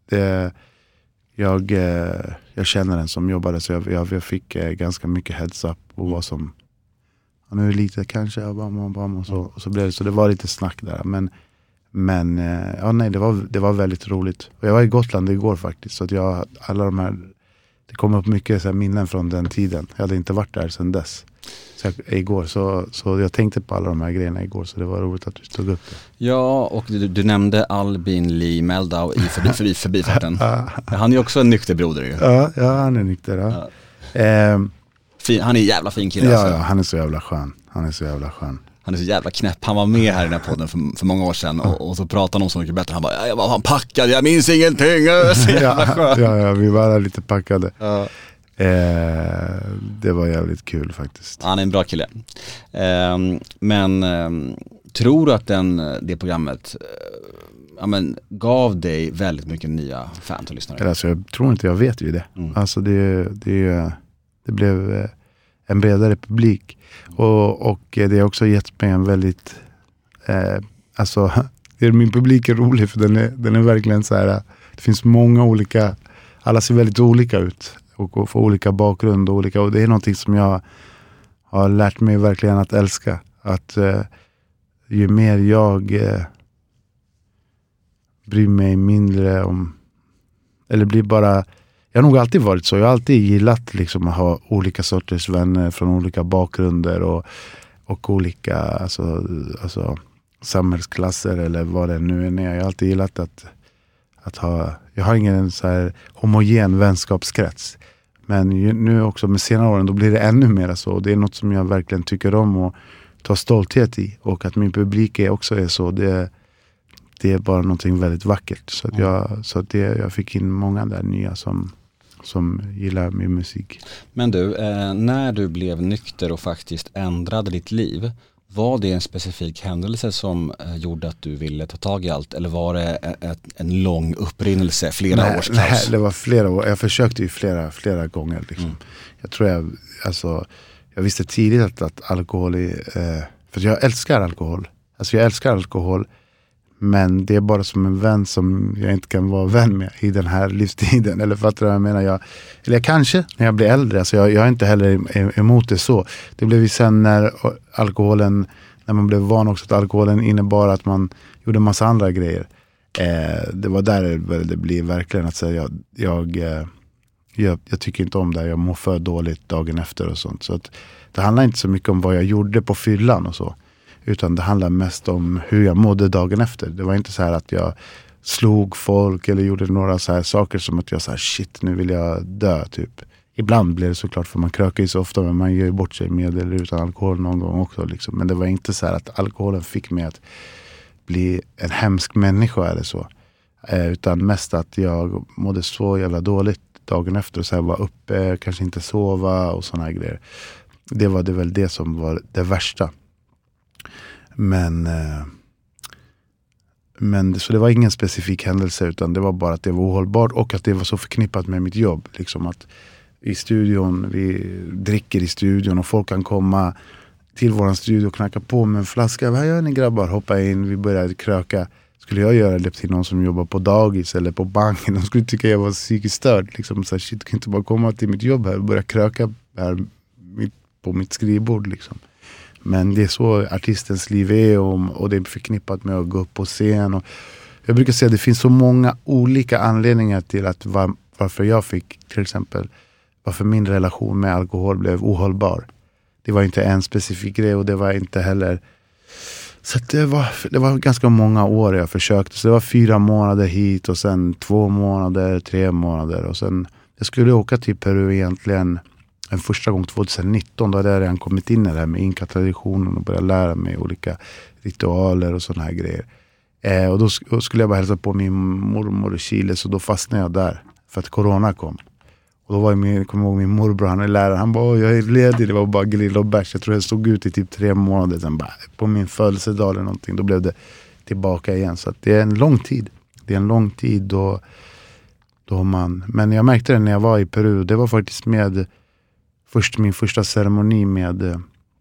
[SPEAKER 1] jag känner den som jobbade, så jag fick ganska mycket heads up på vad som, nu är lite kanske, och så blev det, så det var lite snack där. Men ja, nej, det var väldigt roligt. Och jag var i Gotland igår faktiskt, så att alla de här, det kom upp mycket så här minnen från den tiden. Jag hade inte varit där sedan dess. Igår, så jag tänkte på alla de här grejerna igår, så det var roligt att du tog upp det.
[SPEAKER 3] Ja, och du nämnde Albin Lee Meldau i förbifarten. Han är ju också en nykter broder ju.
[SPEAKER 1] Ja, han är nykter. Ja.
[SPEAKER 3] Han är en jävla fin kille.
[SPEAKER 1] Ja, han är så jävla skön. Han är så jävla knäpp.
[SPEAKER 3] Han var med här i den här podden för många år sedan, och så pratade han om Så mycket bättre. Han bara, jag var packad, jag minns ingenting. Så jävla skön.
[SPEAKER 1] Ja, vi var alla lite packade. Ja. Det var jävligt kul faktiskt.
[SPEAKER 3] Han är en bra kille. Men tror du att det programmet gav dig väldigt mycket nya fans och lyssnare?
[SPEAKER 1] Alltså, jag tror inte, jag vet ju det. Alltså det blev en bredare publik, och det har också gett mig en väldigt alltså min publik är rolig, för den är verkligen så här, det finns många olika, alla ser väldigt olika ut och får olika bakgrund och det är någonting som jag har lärt mig verkligen att älska, att ju mer jag bryr mig mindre om, eller blir bara, Jag har nog alltid varit så. Jag har alltid gillat liksom att ha olika sorters vänner från olika bakgrunder och olika alltså samhällsklasser eller vad det nu är. Jag har alltid gillat att ha, jag har ingen så här homogen vänskapskrets. Men nu också med senare åren då blir det ännu mer så. Det är något som jag verkligen tycker om och tar stolthet i. Och att min publik också är så. Det är bara någonting väldigt vackert. Så att jag fick in många där nya som gillar min musik.
[SPEAKER 3] Men du, när du blev nykter och faktiskt ändrade ditt liv, var det en specifik händelse som gjorde att du ville ta tag i allt? Eller var det en lång upprinnelse, flera års kaos?
[SPEAKER 1] Nej, det var flera år. Jag försökte ju flera gånger. Liksom. Jag tror jag visste tidigt att alkohol är... för jag älskar alkohol. Alltså jag älskar alkohol. Men det är bara som en vän som jag inte kan vara vän med i den här livstiden. Eller fattar du vad jag menar? Eller kanske när jag blir äldre. Alltså jag är inte heller emot det så. Det blev ju sen när man blev van också att alkoholen innebar att man gjorde en massa andra grejer. Det var där det blir verkligen att säga jag tycker inte om det. Jag mår för dåligt dagen efter och sånt. Så att det handlar inte så mycket om vad jag gjorde på fyllan och så. Utan det handlar mest om hur jag mådde dagen efter. Det var inte så här att jag slog folk eller gjorde några så här saker som att jag sa shit, nu vill jag dö typ. Ibland blir det såklart, för man krökar ju så ofta, men man gör ju bort sig med eller utan alkohol någon gång också liksom. Men det var inte så här att alkoholen fick mig att bli en hemsk människa eller så. Utan mest att jag mådde så jävla dåligt dagen efter och så här var uppe, kanske inte sova och såna här grejer. Det var det väl det som var det värsta. Men så det var ingen specifik händelse, utan det var bara att det var ohållbart och att det var så förknippat med mitt jobb. Liksom att i studion, vi dricker i studion och folk kan komma till våran studio och knacka på med en flaska. Vad gör ni grabbar? Hoppa in, vi började kröka. Skulle jag göra det till någon som jobbar på dagis eller på banken, de skulle tycka jag var psykiskt störd. Liksom så här, shit, kan inte bara komma till mitt jobb här och börja kröka här på mitt skrivbord liksom. Men det är så artistens liv är och det är förknippat med att gå upp på scen. Och jag brukar säga att det finns så många olika anledningar till att varför jag fick, till exempel, varför min relation med alkohol blev ohållbar. Det var inte en specifik grej och det var inte heller... Så det var ganska många år jag försökte. Så det var 4 månader hit och sen 2 månader, 3 månader. Och sen, jag skulle åka till Peru egentligen en första gång 2019. Då hade jag redan kommit in i det här med inka-traditionen och börjat lära mig olika ritualer och sådana här grejer. Och då skulle jag bara hälsa på min mormor i Chile, så då fastnade jag där för att corona kom. Och då var jag kommer ihåg min morbror, han är lärare, han bara jag är ledig, det var bara grill och bärs. Jag tror jag stod ut i typ 3 månader, sen bara på min födelsedag eller någonting, då blev det tillbaka igen. Så att det är en lång tid. Det är en lång tid då men jag märkte det när jag var i Peru, det var faktiskt min första ceremoni med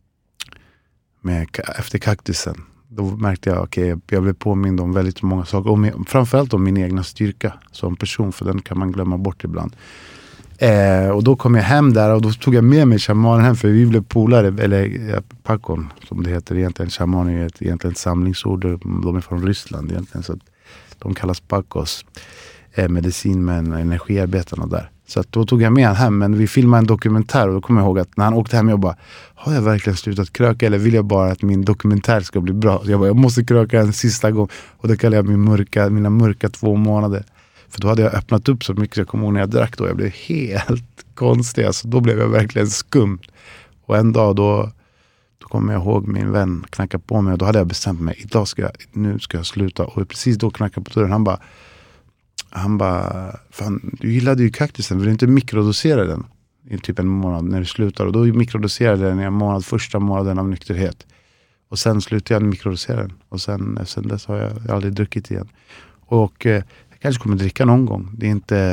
[SPEAKER 1] efter kaktusen. Då märkte jag jag blev påmind om väldigt många saker. Och framförallt om min egna styrka som person. För den kan man glömma bort ibland. Och då kom jag hem där och då tog jag med mig shamanen hem. För vi blev polare, eller pakon som det heter egentligen. Shaman är egentligen ett samlingsord. De är från Ryssland egentligen. Så de kallas pakos. Medicinmän, energiarbetarna där. Så att då tog jag med han hem, men vi filmade en dokumentär och då kommer jag ihåg att när han åkte hem jag bara, har jag verkligen slutat kröka eller vill jag bara att min dokumentär ska bli bra? Så jag måste kröka en sista gång och då kallade jag mina mörka 2 månader. För då hade jag öppnat upp så mycket, jag kommer ihåg när jag drack då, jag blev helt konstig, alltså då blev jag verkligen skum. Och en dag då kommer jag ihåg min vän knacka på mig och då hade jag bestämt mig, nu ska jag sluta. Och precis då knackade på dörren, han bara, fan, du gillade ju kaktusen, vill du inte mikrodosera den i typ en månad när du slutar? Och då mikrodoserade den i en månad, första månaden av nykterhet. Och sen slutade jag mikrodosera den. Och sen dess har jag aldrig druckit igen. Och jag kanske kommer dricka någon gång. Det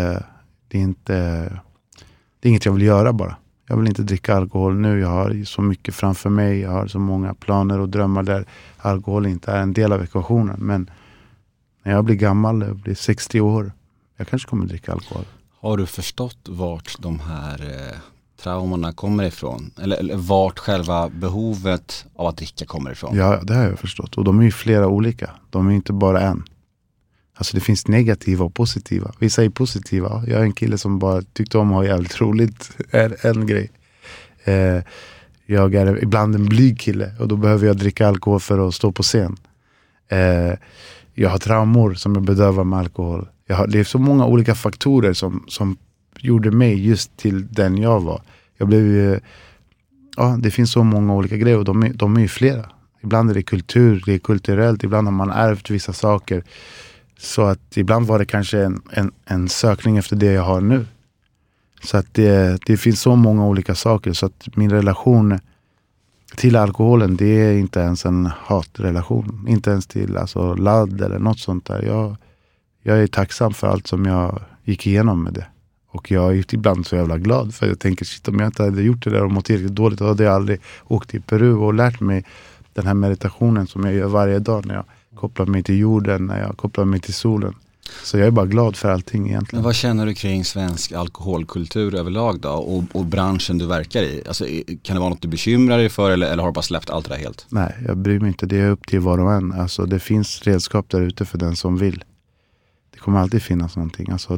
[SPEAKER 1] är inget jag vill göra bara. Jag vill inte dricka alkohol nu. Jag har så mycket framför mig. Jag har så många planer och drömmar där alkohol inte är en del av ekvationen. Men när jag blir gammal, jag blir 60 år, jag kanske kommer dricka alkohol. Har du förstått vart de här traumorna kommer ifrån? Eller vart själva behovet av att dricka kommer ifrån? Ja, det har jag förstått. Och de är ju flera olika. De är inte bara en. Alltså det finns negativa och positiva. Vissa är positiva. Jag är en kille som bara tyckte om att ha jävligt roligt. Är en grej. Jag är ibland en blyg kille. Och då behöver jag dricka alkohol för att stå på scen. Jag har traumor som jag bedövar med alkohol. Det är så många olika faktorer som gjorde mig just till den jag var. Jag blev det finns så många olika grejer och de är ju flera. Ibland är det kultur, det är kulturellt, ibland har man ärvt vissa saker. Så att ibland var det kanske en sökning efter det jag har nu. Så att det finns så många olika saker, så att min relation till alkoholen, det är inte ens en hatrelation. Inte ens till alltså ladd eller något sånt där. Jag är tacksam för allt som jag gick igenom med det. Och jag är ibland så jävla glad, för jag tänker shit, om jag inte hade gjort det där och mått riktigt dåligt, då hade jag aldrig åkt till Peru och lärt mig den här meditationen som jag gör varje dag när jag kopplar mig till jorden, när jag kopplar mig till solen. Så jag är bara glad för allting egentligen.
[SPEAKER 3] Men vad känner du kring svensk alkoholkultur överlag då, och branschen du verkar i? Alltså, kan det vara något du bekymrar dig för, eller har du bara släppt allt det där helt?
[SPEAKER 1] Nej, jag bryr mig inte. Det är upp till var och en. Alltså, det finns redskap där ute för den som vill. Det kommer alltid finnas någonting. Alltså,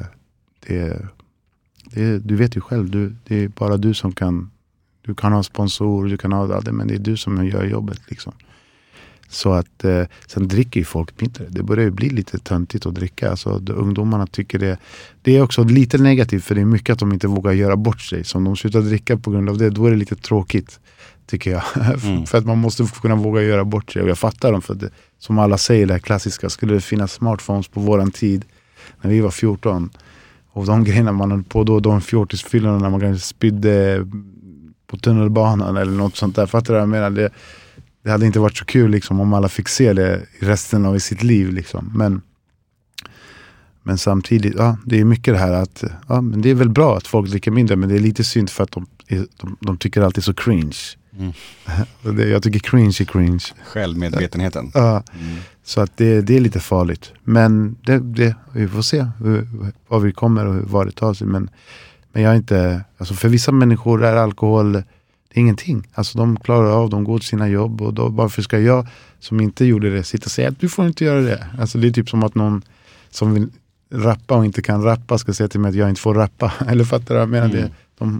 [SPEAKER 1] du vet ju själv. Det är bara du som kan. Du kan ha sponsor, du kan ha det, men det är du som gör jobbet liksom. Så att sen dricker ju folk mindre. Det börjar ju bli lite töntigt att dricka. Alltså, ungdomarna tycker det är också lite negativt, för det är mycket att de inte vågar göra bort sig. Så om de slutar dricka på grund av det, då är det lite tråkigt, tycker jag. För att man måste kunna våga göra bort sig. Och jag fattar dem, för att som alla säger, det här klassiska, skulle det finnas smartphones på våran tid när vi var 14, och de grejerna man höll på då, de fjortisfyllorna när man kanske spydde på tunnelbanan eller något sånt där. Fattar du vad jag menar? Det hade inte varit så kul liksom, om alla fick se det i resten av sitt liv liksom. Men samtidigt, det är mycket det här att men det är väl bra att folk dricker mindre, men det är lite synd för att de tycker alltid så cringe. Jag tycker cringe är cringe.
[SPEAKER 3] Självmedvetenheten.
[SPEAKER 1] Så att det är lite farligt. Men vi får se var vi kommer och var det tar sig. Men jag är inte, alltså för vissa människor är alkohol ingenting. Alltså de klarar av, de går till sina jobb, och då varför ska jag som inte gjorde det sitta och säga att du får inte göra det. Alltså det är typ som att någon som vill rappa och inte kan rappa ska säga till mig att jag inte får rappa. Eller fattar jag menar det.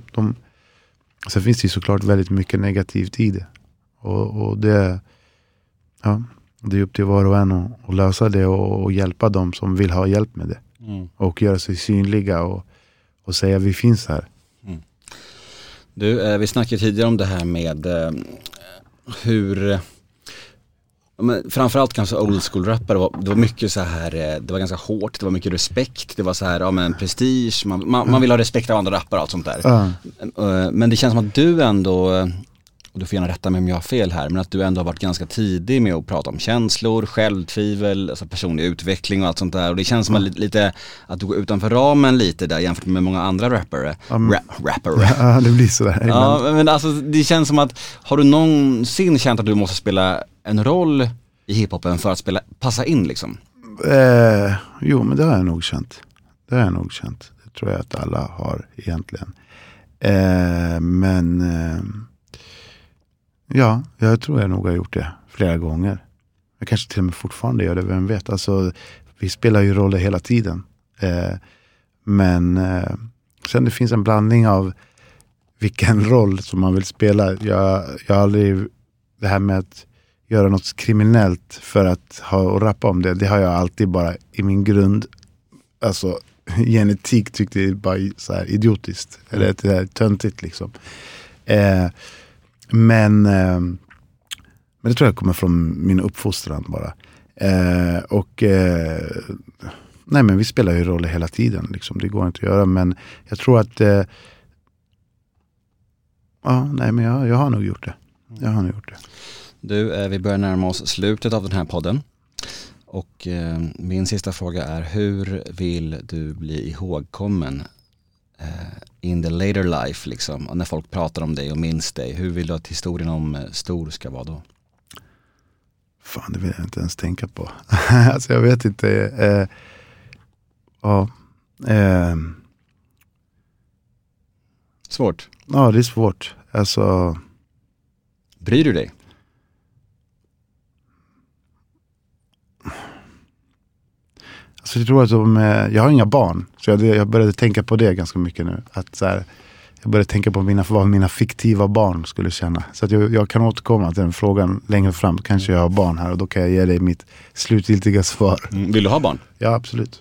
[SPEAKER 1] Sen finns det ju såklart väldigt mycket negativt i det. Och det är upp till var och en att lösa det och hjälpa dem som vill ha hjälp med det. Och göra sig synliga och säga vi finns här.
[SPEAKER 3] Du, vi snackade tidigare om det här med hur, framförallt kanske old school rappare, det var mycket så här, det var ganska hårt, det var mycket respekt, det var så här, prestige, man vill ha respekt av andra rappare och allt sånt där. Men det känns som att du ändå, och du får gärna rätta mig om jag har fel här, men att du ändå har varit ganska tidig med att prata om känslor, självtvivel, alltså personlig utveckling och allt sånt där. Och det känns som att lite att du går utanför ramen lite där jämfört med många andra rappare.
[SPEAKER 1] Ja, det blir sådär.
[SPEAKER 3] Ja, men alltså det känns som att, har du någonsin känt att du måste spela en roll i hiphopen för att passa in liksom?
[SPEAKER 1] Jo, men det har jag nog känt. Det tror jag att alla har egentligen. Ja, jag tror jag nog har gjort det flera gånger. Jag kanske till och med fortfarande gör det, vem vet. Alltså, vi spelar ju roller hela tiden. Men sen det finns en blandning av vilken roll som man vill spela. Jag har aldrig, det här med att göra något kriminellt för att rappa om det har jag alltid bara i min grund, alltså genetik tyckte jag bara så här idiotiskt. Eller det här töntigt liksom. Men det tror jag kommer från min uppfostran bara. Nej, men vi spelar ju roller hela tiden liksom. Det går inte att göra, men jag tror att jag har nog gjort det.
[SPEAKER 3] Du, vi börjar närma oss slutet av den här podden. Och min sista fråga är, hur vill du bli ihågkommen in the later life liksom, och när folk pratar om dig och minns dig, hur vill du att historien om Stor ska vara då?
[SPEAKER 1] Fan, det vill jag inte ens tänka på. Alltså jag vet inte.
[SPEAKER 3] Svårt?
[SPEAKER 1] Ja, det är svårt. Alltså,
[SPEAKER 3] bryr du dig?
[SPEAKER 1] Alltså jag tror att jag har inga barn. Så jag började tänka på det ganska mycket nu. Att så här, jag började tänka på vad mina fiktiva barn skulle känna. Så att jag kan återkomma till den frågan längre fram. Kanske jag har barn här och då kan jag ge dig mitt slutgiltiga svar.
[SPEAKER 3] Vill du ha barn?
[SPEAKER 1] Ja, absolut.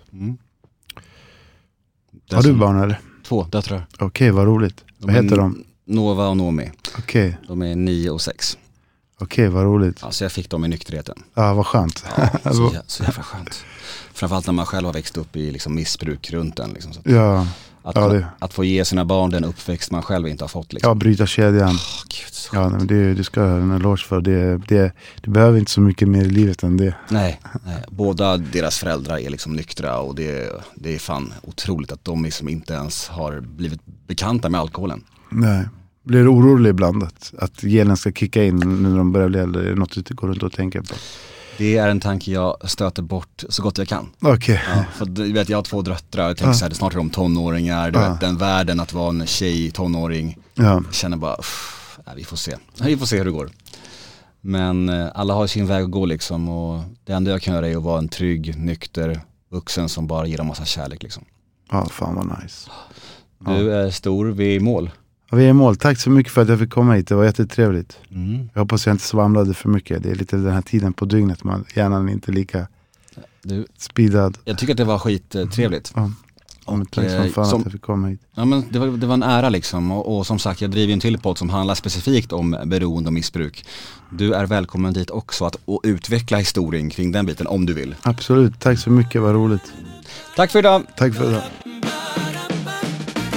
[SPEAKER 1] Har du barn eller?
[SPEAKER 3] 2 döttrar.
[SPEAKER 1] Okej, vad roligt. Vad heter de?
[SPEAKER 3] Nova och Nomi.
[SPEAKER 1] Okej.
[SPEAKER 3] De är 9 och 6.
[SPEAKER 1] Okej, vad roligt.
[SPEAKER 3] Alltså jag fick dem i nykterheten.
[SPEAKER 1] Ja, vad skönt.
[SPEAKER 3] Ja, så jävla skönt. Framförallt när man själv har växt upp i liksom missbruk runt den. Liksom, så att,
[SPEAKER 1] Ja.
[SPEAKER 3] att få ge sina barn den uppväxt man själv inte har fått. Liksom.
[SPEAKER 1] Ja, bryta kedjan.
[SPEAKER 3] Gud, så
[SPEAKER 1] Ja, men du ska ha en eloge för det behöver inte så mycket mer i livet än det.
[SPEAKER 3] Nej, båda deras föräldrar är liksom nyktra och det är fan otroligt att de liksom inte ens har blivit bekanta med alkoholen.
[SPEAKER 1] Nej. Blir du orolig ibland att genen ska kicka in nu när de börjar bli äldre? Är det något du går runt och tänker på?
[SPEAKER 3] Det är en tanke jag stöter bort så gott jag kan.
[SPEAKER 1] Okej.
[SPEAKER 3] Ja, för du vet, jag har 2 döttrar. Jag tänker så här, det snart är de tonåringar. Du vet, den världen att vara en tjej, tonåring. Jag känner bara, vi får se. Vi får se hur det går. Men alla har sin väg att gå liksom. Och det enda jag kan göra är att vara en trygg, nykter vuxen som bara ger en massa kärlek liksom.
[SPEAKER 1] Ja, fan vad nice.
[SPEAKER 3] Du är stor, vi är i mål.
[SPEAKER 1] Ja, vi är i mål. Tack så mycket för att jag fick komma hit. Det var jättetrevligt. Jag hoppas jag inte svamlade för mycket. Det är lite den här tiden på dygnet. Hjärnan är inte lika speedad.
[SPEAKER 3] Jag tycker att det var skittrevligt.
[SPEAKER 1] Tack som fan att jag fick komma hit.
[SPEAKER 3] Ja, men det var en ära liksom. Och som sagt, jag driver en till podd som handlar specifikt om beroende och missbruk. Du är välkommen dit också att utveckla historien kring den biten om du vill.
[SPEAKER 1] Absolut, tack så mycket, vad roligt.
[SPEAKER 3] Tack för idag.
[SPEAKER 1] Tack för idag.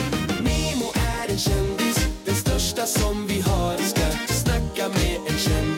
[SPEAKER 2] Nemo är en kändis, den största som vi har. Ska snacka med en kändis.